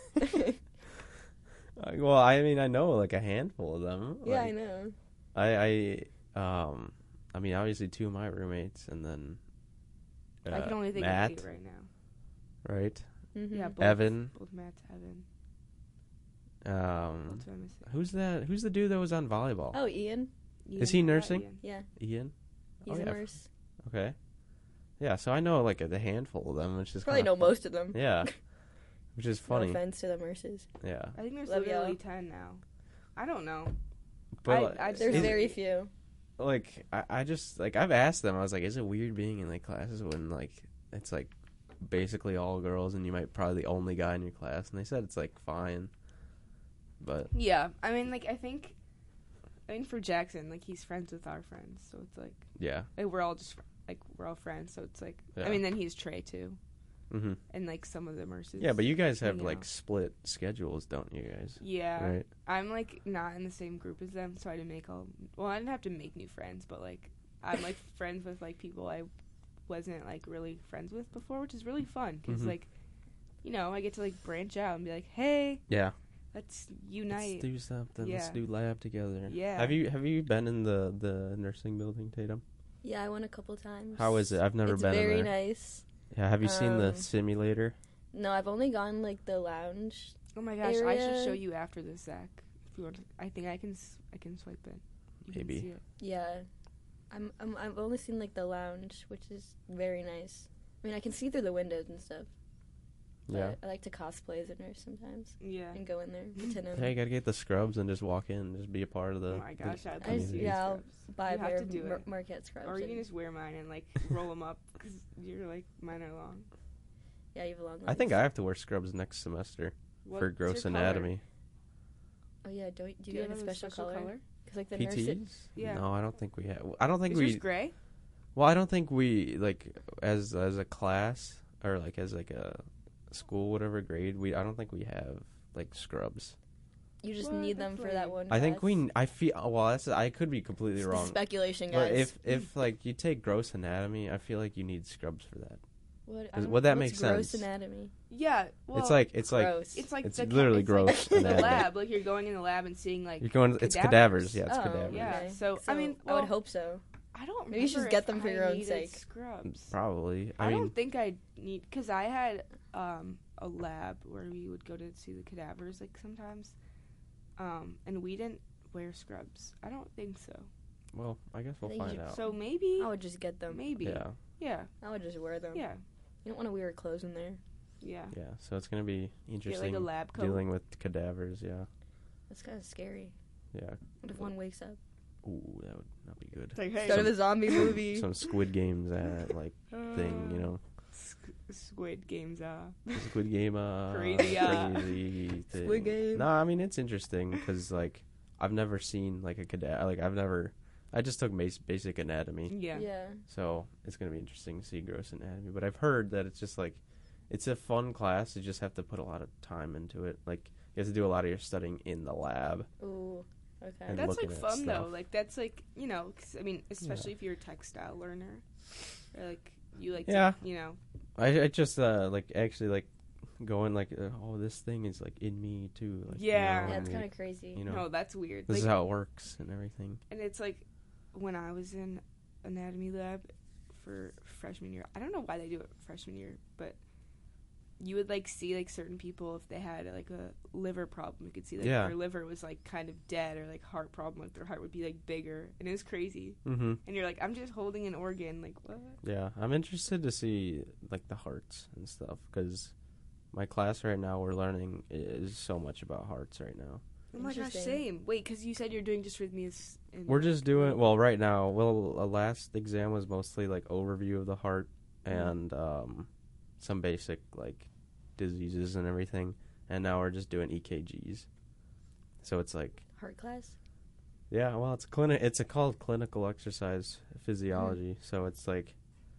Uh, well, I mean, I know like a handful of them. Yeah, I Like, know. I, I, um, I mean, obviously two of my roommates, and then uh, I can only think Matt, of eight right now. right? Mm-hmm. Yeah, both, Evan. both Matt, Evan. Um, What's I missing? who's that? Who's the dude that was on volleyball? Oh, Ian? Is he Ian, yeah, nursing? Ian. Yeah, Ian. he's Oh, a yeah. nurse. Okay. Yeah, so I know like a, a handful of them, which is Probably kinda know fun. most of them. Yeah, which is funny. No offense to the nurses. Yeah, I think there's Love literally y'all. ten now. I don't know. but I- like, I just There's is- very few. like I, I just like I've asked them. I was like, is it weird being in like classes when like it's like basically all girls and you might probably the only guy in your class? And they said it's like fine, but Yeah, I mean, like I think, I mean for Jackson, like he's friends with our friends, so it's like, yeah. like we're all just fr- like we're all friends, so it's like. Yeah. I mean, then he's Trey too, hmm and like some of the nurses. Yeah, but you guys have hang like out. split schedules, don't you guys? Yeah, Right. I'm like not in the same group as them, so I didn't make all. Well, I didn't have to make new friends, but like I'm like friends with like people I wasn't like really friends with before, which is really fun because Mhm. like, you know, I get to like branch out and be like, hey, Yeah. let's Let's unite. do something. Let's Yeah. do lab together. Yeah. Have you have you been in the the nursing building, Tatum? Yeah, I went a couple times. How is it? I've never it's been very in there. nice. Yeah. Have you seen the Um, simulator? No, I've only gone like the lounge. Oh my gosh, I should area. show you after this, Zach. If you want, to, I think I can. s- I can swipe it. You Maybe. Can see it. Yeah, I'm, I'm I've only seen like the lounge, which is very nice. I mean, I can see through the windows and stuff. But Yeah. I like to cosplay as a nurse sometimes Yeah. and go in there, pretend I'm. Yeah, you gotta get the scrubs and just walk in, and just be a part of the. Oh my gosh, I'd I love just- to do yeah, I'll scrubs. buy You a have pair to of do Mar- it. Marquette scrubs. Or you can and- just wear mine and like roll them up because you're like mine are long. yeah, you have long. I think legs. I have to wear scrubs next semester for What's gross your color? anatomy. Oh yeah, don't do Do you, you have a have special, color? Because like the P nurses. Ts? Yeah. No, I don't think we have. I don't think Is we. yours gray? Well, I don't think we like as as a class or like as like a school, whatever grade. We I don't think we have like scrubs. You just What? need them That's for that lame. one. I think class. we. I feel. Well, that's. I could be completely It's wrong. speculation, But guys. if if like you take gross anatomy, I feel like you need scrubs for that. what, I Does- don't- would that what's make gross sense? anatomy. Yeah. Well, it's like it's like Gross. it's like it's the ca- literally it's gross Like the anatomy. lab, like you're going in the lab and seeing like. you're going. It's cadavers. cadavers. Yeah, it's oh, cadavers. Yeah, okay. so, I mean, I would well- hope so. I don't. Maybe you should remember get if them for I your own needed sake. Scrubs. Probably. I, I, mean, don't think I need because I had um, a lab where we would go to see the cadavers like sometimes, um, and we didn't wear scrubs. I don't think so. well, I guess we'll think you find should- out. So maybe, I would just get them. maybe, yeah, yeah, I would just wear them. yeah, You don't want to wear clothes in there. yeah. yeah. So it's gonna be Get interesting like a lab coat. dealing with cadavers. Yeah, That's kind of scary. yeah. What if one wakes up? Ooh, that would not be good. It's like, hey, Start of a zombie Some- movie. Some Squid Games uh, like thing, you know. Squ- Squid Games. Uh, Squid Game, uh, Crazy, uh, crazy thing. Squid Game. No, I mean it's interesting because like I've never seen like a cadaver. Like I've never. I just took bas- basic anatomy, yeah. Yeah. so it's gonna be interesting to see gross anatomy. But I've heard that it's just like it's a fun class. You just have to put a lot of time into it. Like you have to do a lot of your studying in the lab. Ooh. Okay. And That's like looking at fun though. stuff. Like that's like you know. 'Cause, I mean, especially if you're a textile learner, or like you like Yeah. to, you know. I, I just uh like actually like going like uh, oh this thing is like in me too. Like, you Yeah. know, yeah, and, it's kind like, of crazy. you know No, that's weird. this Like, is how it works and everything. and it's like when I was in anatomy lab for freshman year. I don't know why they do it freshman year, but you would like see like certain people if they had like a liver problem. You could see like Yeah. their liver was like kind of dead, or like heart problem, like their heart would be like bigger, and it was crazy. Mm-hmm. And you're like, I'm just holding an organ, like what? Yeah, I'm interested to see like the hearts and stuff because my class right now we're learning is so much about hearts right now. Oh my gosh, Interesting. same. Wait, because you said you're doing dysrhythmias. In We're just doing well right now. Well, a last exam was mostly like overview of the heart and um, some basic like diseases and everything, and now we're just doing E K Gs. So it's like, Heart class. yeah, well, it's clini- It's a called clinical exercise physiology. Mm-hmm. So it's like,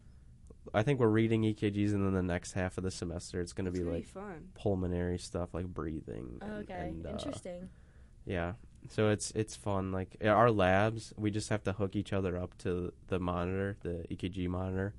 I think we're reading E K Gs, and then the next half of the semester, it's going to be like fun. pulmonary stuff, like breathing. Oh, and, okay, and, uh, interesting. Yeah, so it's it's fun. Like our labs, we just have to hook each other up to the monitor, the E K G monitor,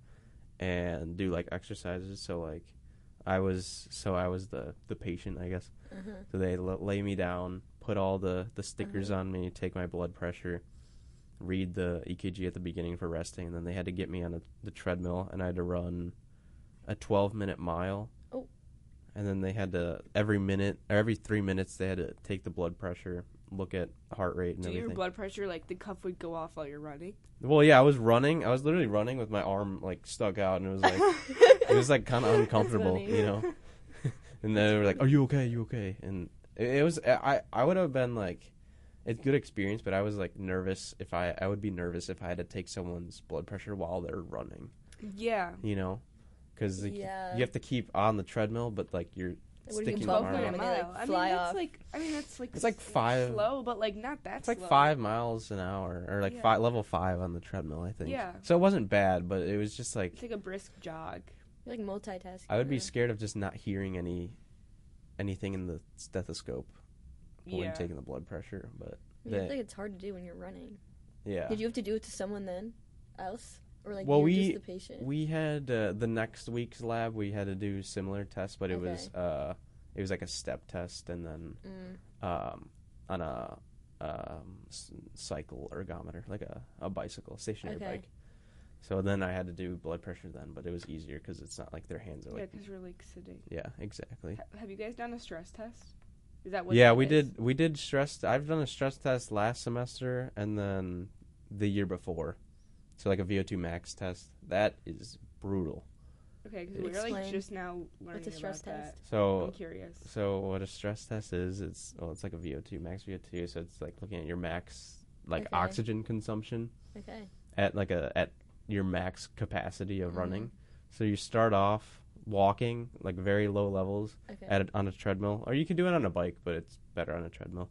and do like exercises. So like, I was so I was the the patient, I guess. Uh-huh. So they l- lay me down, put all the the stickers Uh-huh. on me, take my blood pressure, read the E K G at the beginning for resting, and then they had to get me on a, the treadmill, and I had to run a twelve minute mile. Oh. And then they had to, every minute, or every three minutes, they had to take the blood pressure, look at heart rate and Do everything. your blood pressure, like, the cuff would go off while you're running? Well, yeah, I was running. I was literally running with my arm, like, stuck out, and it was, like, it was, like, kind of uncomfortable, funny. you know? And then they were like, are you okay, you okay? And it, it was, I, I would have been, like, it's a good experience, but I was, like, nervous if I, I would be nervous if I had to take someone's blood pressure while they're running, Yeah. you know? Because like, Yeah. you have to keep on the treadmill, but, like, you're What do you sticking twelve your minute arm when out. they, like, I fly mean, off? that's like, I mean, that's like It's like five- slow, but like not that It's like slow. five miles an hour, or like Yeah. five, level five on the treadmill, I think. Yeah. So it wasn't bad, but it was just like, It's like a brisk jog. You're like multitasking. I would be huh? scared of just not hearing any anything in the stethoscope when Yeah. taking the blood pressure. But I mean, I the- feel like it's hard to do when you're running. yeah, Did you have to do it to someone then, else, or like Well, you're we- just the patient? we had uh, the next week's lab. We had to do similar tests, but it Okay. was uh, it was like a step test, and then Mm. um, on a um, s- cycle ergometer, like a, a bicycle, stationary Okay. bike. So then I had to do blood pressure then, but it was easier because it's not like their hands are Yeah, like, because we're like sitting. yeah, exactly. Ha- have you guys done a stress test? Is that what? Yeah, that we is? did. We did stress. I've done a stress test last semester and then the year before, so like a V O two max test. That is brutal. Okay, because we were like Explain. just now learning What's a stress about test? that. So I'm curious. So what a stress test is, it's well, it's like a V O two, max V O two. So it's like looking at your max, like Okay. oxygen consumption Okay. at like a at your max capacity of Mhm. running. So you start off walking like very low levels Okay. at a, on a treadmill, or you can do it on a bike, but it's better on a treadmill.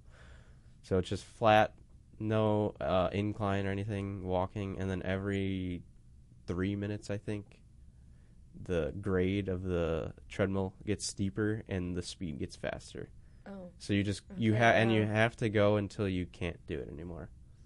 So it's just flat, no uh, incline or anything, walking, and then every three minutes, I think, the grade of the treadmill gets steeper and the speed gets faster. oh. So you just you Okay. have and you Wow. have to go until you can't do it anymore.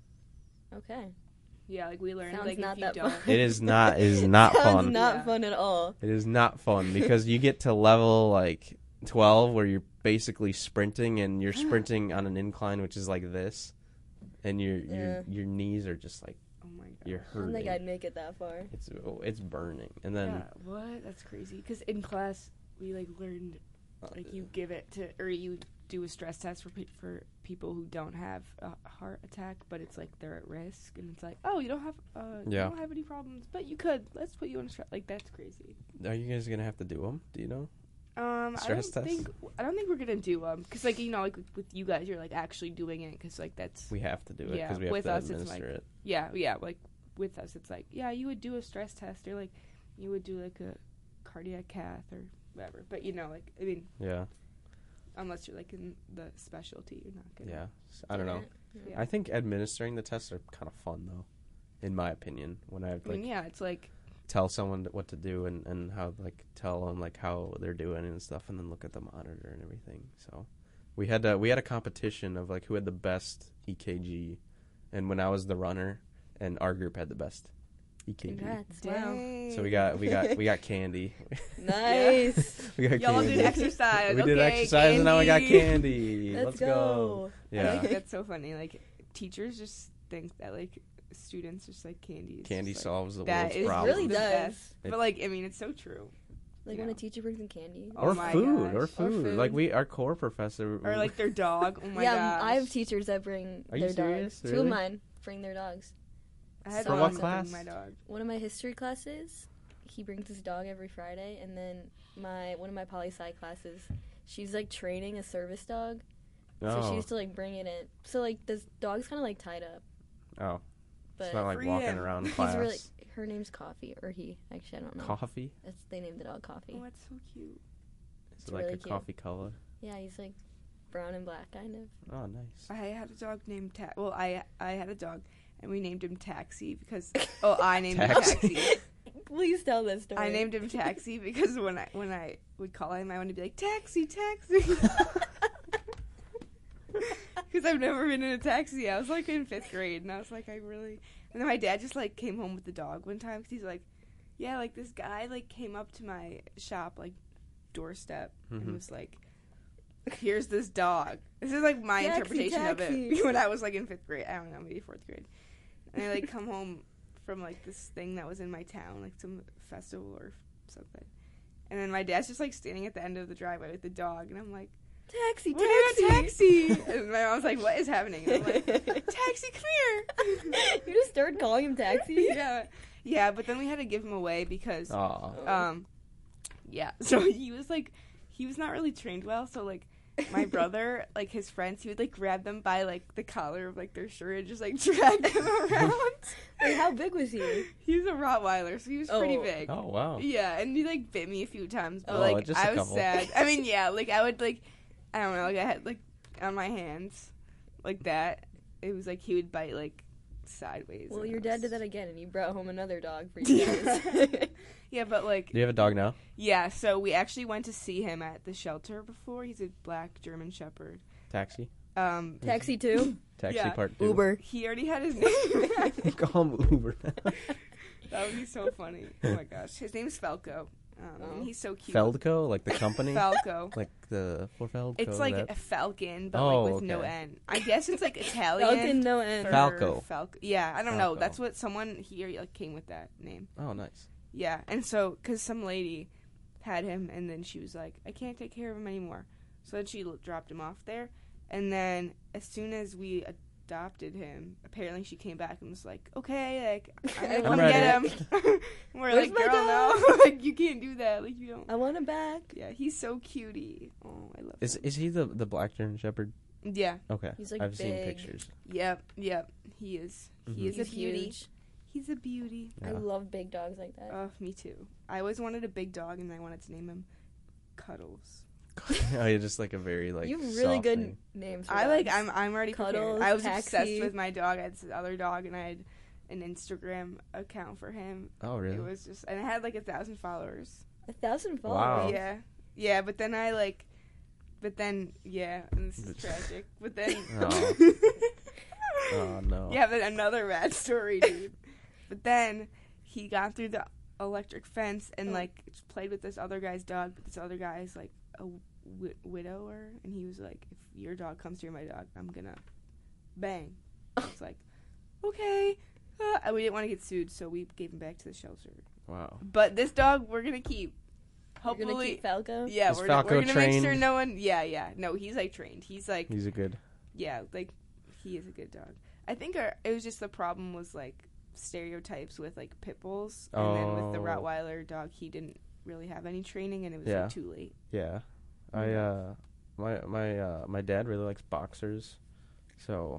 Okay. Yeah, like we learned Sounds like not if you that don't. fun. It is not. It is not Sounds fun. not Yeah. fun at all. It is not fun because you get to level like twelve where you're basically sprinting and you're sprinting on an incline which is like this, and your Yeah. your your knees are just like Oh my god. you're I don't think hurting. I'd make it that far. It's oh, it's burning, and then Yeah, what? That's crazy. Because in class we like learned uh, like you give it to or you do a stress test for pe- for people who don't have a heart attack, but it's like they're at risk, and it's like, oh, you don't have uh, Yeah. you don't have any problems, but you could. Let's put you on a stress. Like that's crazy. are you guys gonna have to do them? Do you know? Um, Stress I don't test? think I don't think we're gonna do them because like you know like with, with you guys you're like actually doing it because like that's We have to do it Yeah, because we have with to us, it's administer like- it. yeah yeah like with us it's like yeah you would do a stress test or like you would do like a cardiac cath or whatever, but you know like I mean Yeah, unless you're like in the specialty you're not gonna yeah. S- I don't know. Yeah. I think administering the tests are kind of fun though, in my opinion. When I I like mean yeah it's like tell someone th- what to do and, and how like tell them like how they're doing and stuff, and then look at the monitor and everything. So we had a, we had a competition of like who had the best E K G, and when I was the runner, and our group had the best E K G. Congrats. Wow. dang. So we got we got we got candy. Nice. we got y'all candy. did exercise we did okay, exercise and now we got candy. candy. Let's, Let's go. go. I Yeah, think that's so funny like teachers just think that like students just like candy is candy just, like, solves the that world's is problems. really the does. best. It- But like I mean it's so true. Like Yeah. when a teacher brings in candy. Oh or my food, or gosh. food, Or food. Like we, our core professor, Or like their dog. Oh my yeah, gosh. I have teachers that bring Are you their serious? dogs. Two Really? of mine bring their dogs. I had For one what that class? bring My dog. One of my history classes, he brings his dog every Friday, and then my one of my poli sci classes, she's like training a service dog, so she oh, used to like bring it in. So like this dog's kind of like tied up, oh, but it's not like Free walking him. around he's class. really. Her name's Coffee, or he. Actually, I don't know. Coffee. That's, they named the dog Coffee. Oh, that's so cute. Is It's it like really a cute. coffee color? Yeah, he's like brown and black, kind of. Oh, nice. I had a dog named Ta- well, I I had a dog, and we named him Taxi because oh, I named Taxi. him Taxi. Please tell this story. I named him Taxi because when I when I would call him, I wanted to be like Taxi, Taxi. Because I've never been in a taxi. I was like in fifth grade, and I was like, I really. And then my dad just like came home with the dog one time because he's like, yeah, like this guy like came up to my shop like doorstep Mhm. and was like, here's this dog. This is like my Taxi, interpretation of taxi. it when I was like in fifth grade. I don't know, maybe fourth grade. And I like come home from like this thing that was in my town, like some festival or something. And then my dad's just like standing at the end of the driveway with the dog, and I'm like, Taxi, we're in a taxi. taxi. And my mom's like, what is happening? And I'm like, Taxi, come here. You just started calling him Taxi? yeah, yeah. But then we had to give him away because, Aw. um, yeah. So he was like, he was not really trained well. So like, my brother, like his friends, he would like grab them by like the collar of like their shirt and just like drag them around. Wait, how big was he? He was a Rottweiler, so he was pretty Oh. big. Oh, wow. Yeah, and he like bit me a few times, but Oh, like just a I was couple. sad. I mean, yeah, like I would like, I don't know, like I had like on my hands, like that. It was like he would bite like sideways. Well, and your I dad was- did that again, and you brought home another dog for you guys. Yeah. Yeah, but like Do you have a dog now? yeah. So we actually went to see him at the shelter before. He's a black German Shepherd. Taxi? Um, Taxi too? Taxi Yeah. part two? Uber. he already had his name. Call him Uber. That would be so funny. Oh my gosh, his name's Falco. Um, Oh. and he's so cute. Feldco? Like the company? Falco. Like the for Feldco? It's like that? a falcon, but Oh, like with no okay. N. I guess it's like Italian. Falcon, no end. for Falco. Falco. Yeah, I don't know. Falco. That's what someone here like came with that name. Oh, nice. Yeah, and so because some lady had him, and then she was like, I can't take care of him anymore. So then she l- dropped him off there, and then as soon as we adopted him, apparently she came back and was like, okay, like I I'm want to get him. ready. And we're Where's like, my girl, no, dog?" like you can't do that. Like you don't. I want him back. Yeah, he's so cutie. Oh, I love Is him. is he the, the black German Shepherd? Yeah. Okay. He's, like, I've seen big. pictures. Yep. Yep. He is. He Mhm. is a He's beauty. huge. He's a beauty. I Yeah. love big dogs like that. Oh, me too. I always wanted a big dog, and I wanted to name him Cuddles. Oh, you're just like a very like. you have really soft good name. names. For I like. dogs. I'm. I'm already prepared. Cuddles, I was Taxi. obsessed with my dog. I had this other dog, and I had an Instagram account for him. Oh, really? It was just, and I had like a thousand followers. a thousand Wow. followers. Yeah. Yeah, but then I like. But then, yeah, and this is tragic. But then. Oh. Oh no. Yeah, but another bad story, dude. But then he got through the electric fence and Oh. like played with this other guy's dog. But this other guy is like a wi- widower, and he was like, "If your dog comes near my dog, I'm gonna bang." I was like, "Okay." Uh, and we didn't want to get sued, so we gave him back to the shelter. Wow. But this dog, we're gonna keep. You're gonna Hopefully, keep Falco. yeah, Is we're, Falco we're gonna make sure trained? no one. Yeah, yeah. No, he's like trained. He's like. He's a good. Yeah, like he is a good dog. I think our, it was just the problem was like stereotypes with like pit bulls, and then with the Oh. Rottweiler dog, he didn't really have any training, and it was Yeah. like, too late. Yeah. I uh my my uh my dad really likes boxers. So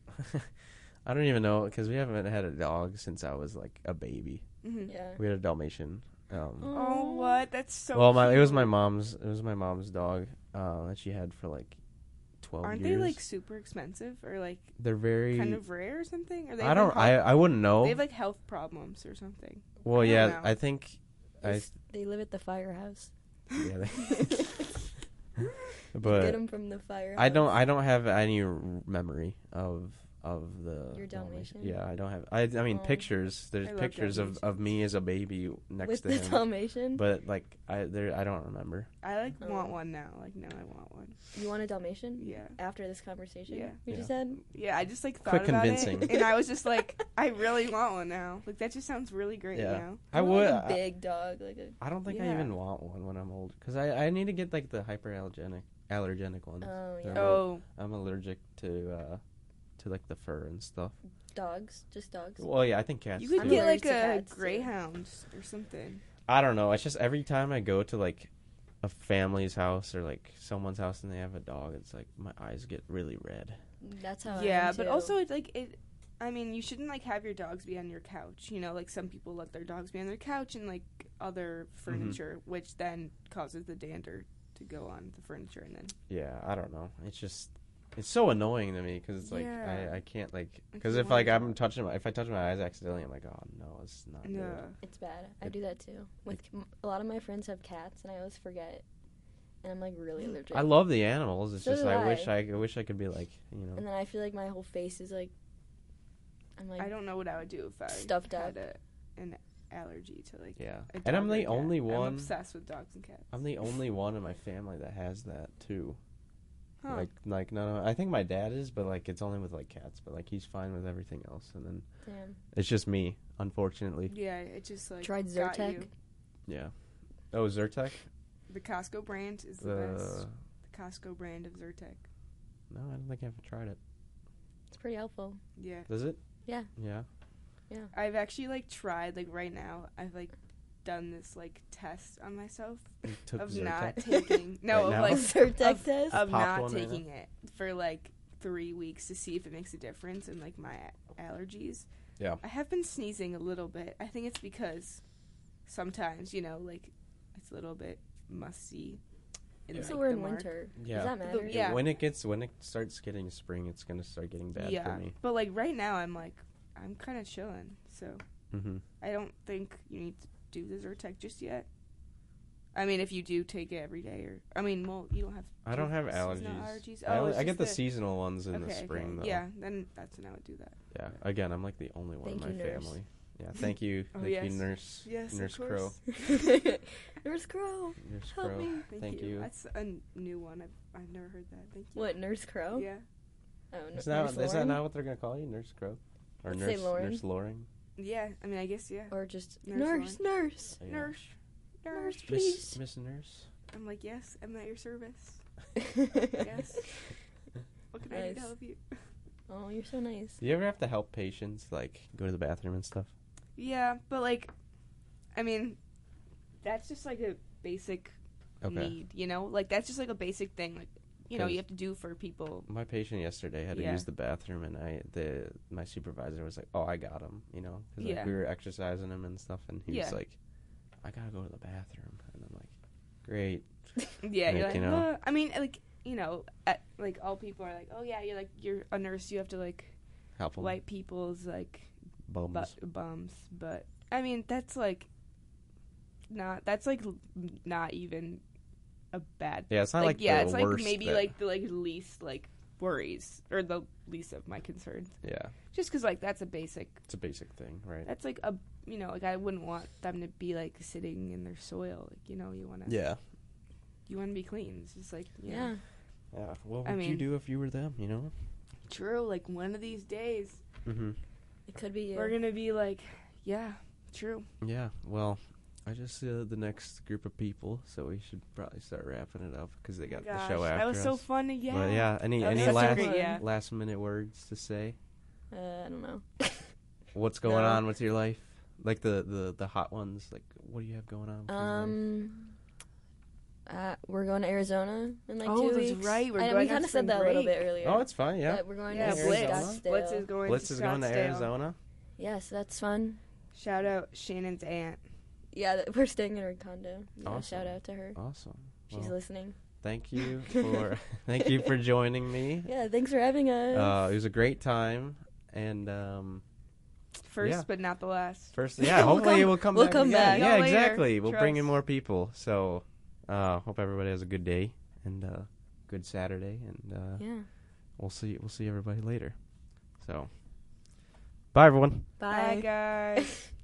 I don't even know cuz we haven't had a dog since I was like a baby. Mm-hmm. Yeah. We had a Dalmatian. Um Oh, what? That's so. well, my it was cute. my mom's it was my mom's dog uh that she had for like twelve Aren't years. they like super expensive or like They're very kind of rare or something? Or they I have, don't like, I health- I wouldn't know. They have like health problems or something. well, I don't yeah, know. I think I It's- They live at the firehouse. yeah, they, Get but them from the firehouse. I don't I don't have any r- memory of of the Your Dalmatian? Yeah, I don't have. I I mean Oh. pictures. There's I love pictures of, of me as a baby next with to the him, Dalmatian. but like I there I don't remember. I like Oh. want one now. Like now I want one. You want a Dalmatian? Yeah. After this conversation, Yeah. you Yeah. just said. Yeah, I just like thought Quick about convincing. it, and I was just like, I really want one now. Like that just sounds really great. Yeah. You know? I want, would. like a I, big dog, like a. I don't think I Yeah. even want one when I'm old because I I need to get like the hyperallergenic allergenic ones. Oh They're yeah. more- Oh, I'm allergic to uh to like the fur and stuff. Dogs, just dogs. Well, yeah, I think cats. you could I'm too. get like allergic to a cats, too. greyhound or something. I don't know. It's just every time I go to like a family's house or like someone's house and they have a dog, it's like my eyes get really red. That's how. I Yeah, am, but too. also it's like it. I mean, you shouldn't like have your dogs be on your couch. You know, like some people let their dogs be on their couch and like other furniture, which then causes the dander to to go on the furniture, and then Yeah, I don't know. It's just it's so annoying to me because it's like Yeah. I, I can't like Like, because you if like wanna I'm go- touching my if I touch my eyes accidentally, I'm like, oh no, it's not yeah, good. It's bad. I It- do that too. With m- a lot of my friends have cats, and I always forget, and I'm like really allergic. I love the animals. It's So just do I, wish I. I I wish I could be like you know. And then I feel like my whole face is like, I'm like, I don't know what I would do if I Stuffed had up. a, an allergy to like. Yeah, a and I'm dog or the a cat. only I'm one. obsessed with dogs and cats. I'm the only one in my family that has that too. Huh. Like like no, no, I think my dad is, but like it's only with like cats. But like he's fine with everything else, and then damn. it's just me, unfortunately. Yeah, it just like Tried got Zyrtec? you. Yeah. Oh, Zyrtec. The Costco brand is the The best. The Costco brand of Zyrtec. no, I don't think I ever tried it. It's pretty helpful. Yeah, Does it? Yeah. Yeah. Yeah. I've actually like tried like right now. I've like done this like test on myself You took of Zyrtec? not taking no Right of now? like Zyrtec of, test. of Pop not one right now? taking it for like three weeks to see if it makes a difference in like my a- allergies. Yeah. I have been sneezing a little bit. I think it's because sometimes you know like it's a little bit musty. In, Yeah. like, So we're the in mark. winter. Yeah. Does that The- matter? yeah. When it gets when it starts getting spring, it's gonna start getting bad yeah, for me. but like right now, I'm like I'm kind of chilling. So Mm-hmm. I don't think you need to do the Zyrtec just yet. I mean, if you do take it every day, or I mean, well, you don't have. I don't have seasonal allergies. allergies? I, Oh, only, it's I get just the, the- seasonal ones in okay, the spring okay. though. Yeah, then that's when I would do that. Yeah. Again, I'm like the only one Thank in my you, nurse. family. Yeah. Thank you. Oh, thank yes. you, nurse. Yes, Nurse of Crow. course. Nurse Crow. Nurse Help Crow. me. Thank, Thank you. you. That's a n- new one. I've I've never heard that. Thank you. What, Nurse Crow? Yeah. Oh, n- Is that, Nurse is that Lauren? not what they're gonna call you, Nurse Crow? Or Let's say Nurse Lauren. Nurse Loring? Yeah. I mean, I guess yeah. Or just Nurse Nurse, Nurse. Yeah. Nurse. Nurse, Nurse. please. Miss Miss Nurse. I'm like yes. I'm at your service. Yes. What can I do to Nice. help you? Oh, you're so nice. Do you ever have to help patients like go to the bathroom and stuff? Yeah, but like, I mean, that's just like a basic Okay. need, you know? Like that's just like a basic thing, like you know, 'Cause- you have to do for people. My patient yesterday had to Yeah. use the bathroom, and I the my supervisor was like, "Oh, I got him," you know, 'cause, like, Yeah. we were exercising him and stuff, and he Yeah. was like, "I gotta go to the bathroom," and I'm like, "Great." Yeah, you're Like, like, you know. "Uh," I mean, like you know, at, like all people are like, oh yeah, you're like you're a nurse, you have to like Help him. wipe people's like Bums. bu- bums, but I mean that's like not that's like l- not even a bad Yeah, it's not like, like, yeah, the it's like worst maybe that- like the like least like worries or the least of my concerns. yeah, Just because like that's a basic, it's a basic thing, right? that's like a you know like I wouldn't want them to be like sitting in their soil. Like you know you want to Yeah. you want to be clean. It's just like you Yeah. know. Yeah. What I would you mean- do if you were them? You know. True. Like one of these days Mm-hmm. It could be you. we're gonna be like, yeah, true. Yeah. Well, I just uh, the next group of people, so we should probably start wrapping it up because they Oh my got the gosh, show after that was so us. fun. Yeah. But yeah, any That was any such a last great- yeah. last minute words to say? Uh, I don't know. What's going No. on with your life? Like the, the, the hot ones. Like, what do you have going on? With your life? Um, uh, we're going to Arizona in like Oh, two that's weeks. right, we're I, going we on kind of spring said that a little break. bit earlier. Oh, it's fine. Yeah. But we're going Yeah, to Blitz. Blitz. Scottsdale. Blitz is going Blitz to is going to Scottsdale. Arizona. Yes, that's fun. Shout out Shannon's aunt. Yeah, th- we're staying in her condo. Yeah, Awesome. shout out to her. Awesome. She's Well, listening. thank you for thank you for joining me. Yeah, thanks for having us. Uh, it was a great time, and um, First, Yeah. but not the last. first, yeah, We'll hopefully come- we'll come we'll back. come again. back. Yeah, Later. exactly. We'll bring in Trust. more people. So, uh, hope everybody has a good day and uh, good Saturday, and uh, yeah. we'll see we'll see everybody later. So, bye everyone. Bye. Bye, guys.